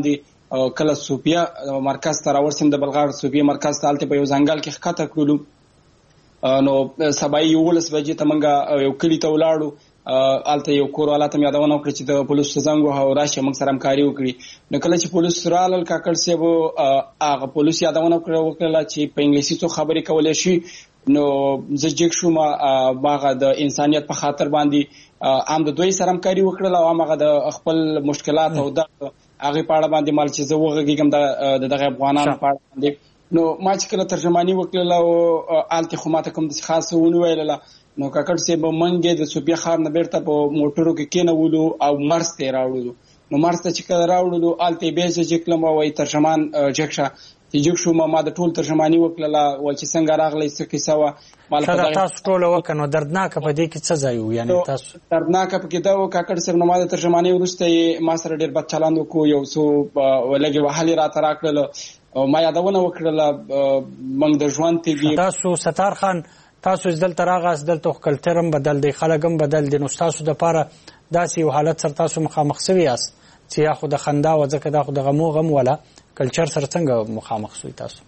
کله صوفیا مرکز ته راورسیم د بلغار صوفیا مرکز ته الته په یو ځنګل کې ښکته کړلو نو سبای یولس بجې ته موږ یو کلی ته ولاړو الته یو کور والا ته یادونه وکړه چې د پولیسو زنګ وهو راشه موږ سره همکاري وکړي نو کله چې پولیس رالل کاکړ صاحب هغه پولیس یادونه وکړه چې په انګلیسي څو خبرې کولای شي نو زه جګ شوم هغه د انسانیت په خاطر باندې هم د دوی سره همکاري وکړه او هغه د خپل مشکلات او د هغه په اړه باندې مال چې زه وغږیږم د دغه افغانانو په اړه باندې نو ما چې کله ترجمانی وکړه او آلته خو ماته کوم د خاصه ونه ویله نو کاکړ صاحب منګه د صوفیا خار نه بیرته په موټرو کې کېنولو او مرز ته راوړلو نو مرز ته چې کله راوړلو آلته به زه چې کلم وای ترجمان جکشه چې جګ شو ما د ټول ترجمانی وکړه و چې څنګه راغلی څه کیسه و مال په تاسو ټول وکنو دردناک په دې کې څه ځای و یعنی تاسو دردناک په کې دا و کاکړ صاحب نو ما د ترجمانی ورسته ما سره ډیر بد چلند وکړو یو څو ولګي وحالي را تراکړل او ما یادونه وکړه موږ د ژوند تیږي تاسو ستار خان تاسو ځدل تراغاس دلته کلچرم بدل دی خلګم بدل دي نو تاسو د پاره داسې یو حالت سره تاسو مخامخ شوی یاست چې یا خو د خندا و ځکه دا خو د غمو غم ولا کلچر سره څنګه مخامخ شوی تاسو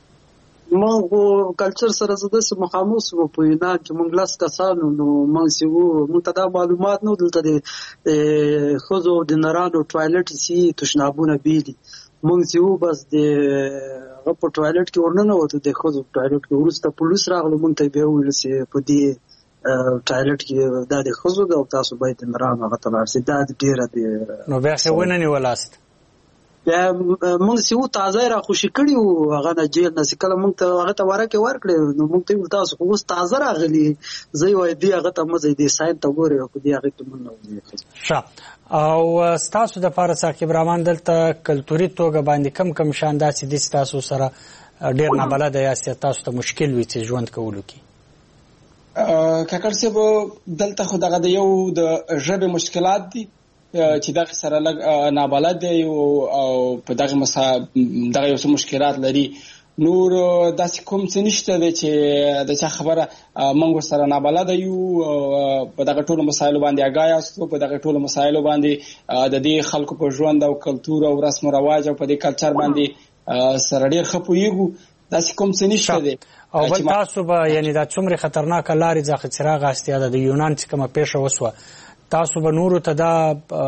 موږ کلچر سره زده سم مخامخ شو په ینا چې موږ لاس کسانو نو موږ سی وو موږ ته دا معلومات نو دلته د خوځو د نرانو ټوایلټ سی تشنابونه بیدي موږ سی وو بس د هغه په ټوایلټ کې ورننه وته د خوځو ټوایلټ کې ورسته پولیس راغله موږ ته به ویل سي په دې ټایلټ کې د خوځو د تاسو باید نرانو هغه تلار سي دا ډیره دی نو بیا څه ونه نیولاست بیا موږ سی وو تازه را خوشی کړیو هغه نه جیل نه کله موږ ته هغه ته ورکه ورکړې نو موږ ته تاسو خو تازه راغلی زه وای دی هغه ته مزه دی ساين ته ګوري خو دی هغه ته مونږ ښه او تاسو د فارس عقیب رحمان دلته کلتوري توګه باندې کم کم شان داسې دي تاسو سره ډیر نه بلد یاست تاسو ته مشکل وي چې ژوند کولو کې کاکړ صاحب دلته خو دغه د یو د ژبې مشکلات دي چې دغه سره لږ نابلد دی او په دغه مسا دغه یو څه مشکلات لري نور داسې کوم څه نشته دی چې د چا خبره موږ سره نابلد یو په دغه ټولو مسایلو باندې آګاه یاستو په دغه ټولو مسایلو باندې د دې خلکو په ژوند او کلتور او رسم او رواج او په دې کلچر باندې سره ډیر ښه پوهیږو داسې کوم څه نشته دی او بل تاسو به یعنی دا څومره خطرناک لارې ځخه څراغ استیا د یونان چې کومه پیښه وسوه تاسو به نورو ته دا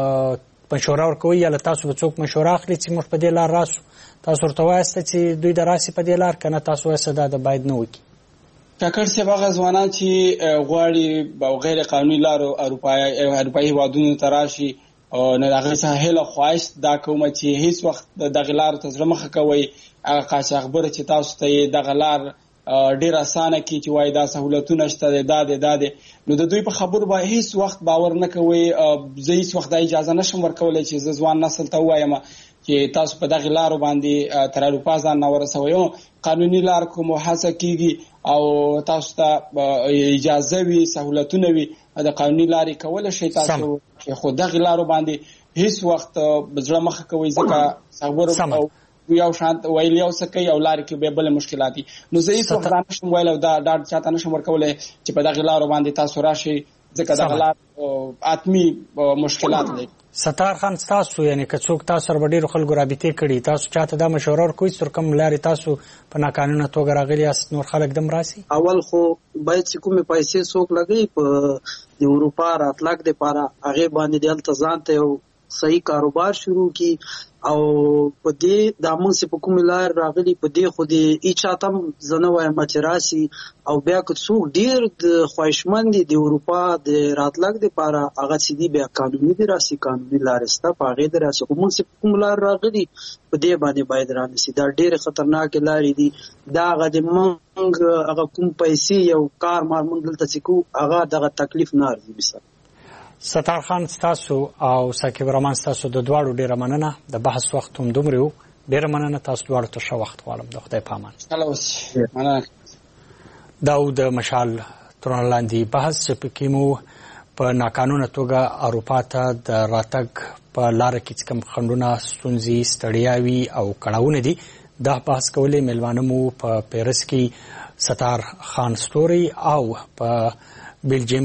مشوره ورکوي یا تاسو به څوک مشوره اخلي چې موږ په دې لار راسو تاسو ورته وایسته چې دوی د راسي په دې لار کنه تاسو وایسته دا د باید نه وکړي کاکړ صاحب هغه ځوانان چې غواړي او غیر قانوني لارو اروپایي اروپایي هیوادونو ته راشي او نه هغه څه هله خواهش دا کوم چې هیڅ وخت د غلار ته زړه مخه کوي هغه قاچاغبر چې تاسو ته د غلار ډیر اسانه کی چې وای دا سہولتونه شته دا دا دا نو د دوی په خبرو به هیڅ وخت باور نه کوي زه هیڅ وخت د اجازه نشم ورکولای چې زه ځوان نسل ته وایم چې تاسو په دغه لارو باندې تر اروپا ځان نه ورسوي قانوني لار کوم هڅه کیږي او تاسو ته اجازه وي سہولتونه وي د قانوني لارې کول شي تاسو خو دغه لارو باندې هیڅ وخت بزړه مخه کوي ځکه صبر یو شانت ویل یو سکه یو لار کې به بل مشکلات نو زه هیڅ وخت نشم ویل دا دا چاته نشم ورکولای چې په دغه لارو باندې تاسو راشي ځکه دغه لار اتمی مشکلات لري ستار خان تاسو یعنی که څوک تاسو سره ډیر خلکو رابطه کړي تاسو چاته دا مشوره ورکوي تر کوم لارې تاسو په ناقانونه توګه راغلي است نور خلک دم راسي اول خو باید چې کومه پیسې څوک لګي په د اروپا راتلک د پاره هغه باندې د التزام ته صحیح کاروبار شروع کی او په دې د امن سي په کوم لار راغلي په دې خو دې ای چاتم زنوای مچراسي او بیا که څوک ډیر د خواهشمند دي د اروپا د راتلک د پاره هغه سيدي بیا قانوني دي راسي قانوني لار است په هغه دراسه کوم سي په کوم لار راغلي په دې باندې باید رانسي دا ډیر خطرناک لارې دي دا هغه د منګ هغه کوم پیسې یو کار مار مونږ دلته سکو هغه دغه تکلیف نه ارزي بس ستار خان تاسو او ساکب رحمان تاسو د دواړو ډیره مننه د بحث وخت هم دومره ډیره مننه تاسو دواړو ته ښه وخت غواړم د خدای په امان مننه دا د مشال ترونلاندي بحث چې پکې مو په ناقانونه توګه اروپا ته د راتګ په لار کې کوم خندونه ستونزې ستړیاوي او کړهونه دي دا بحث کولې ملوانه مو په پیرس کې ستار خان ستوري او په بلجیم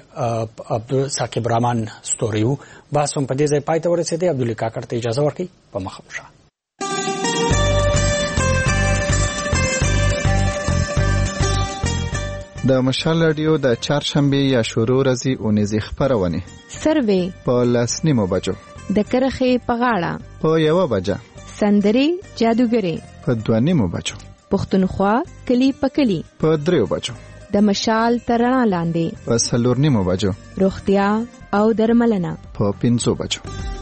کې عبد ساکب رحمان ستوریو باسم په دې ځای پای ته ورسېدی عبدالله کاکړ ته اجازه ورکړي په مخه وشه د مشال رادیو د چهارشنبه یا شروع ورځې اونیزې خبرونه سروې په لسنیمو بجو د کرخې په غاړه په یو بجه سندري جادوګري په دوانیمو بجو پښتونخوا کلی په کلی په دریو بجو د مشال ترنا لاندې په څلور نیمو بجو روغتیا او درملنه په پنځو بجو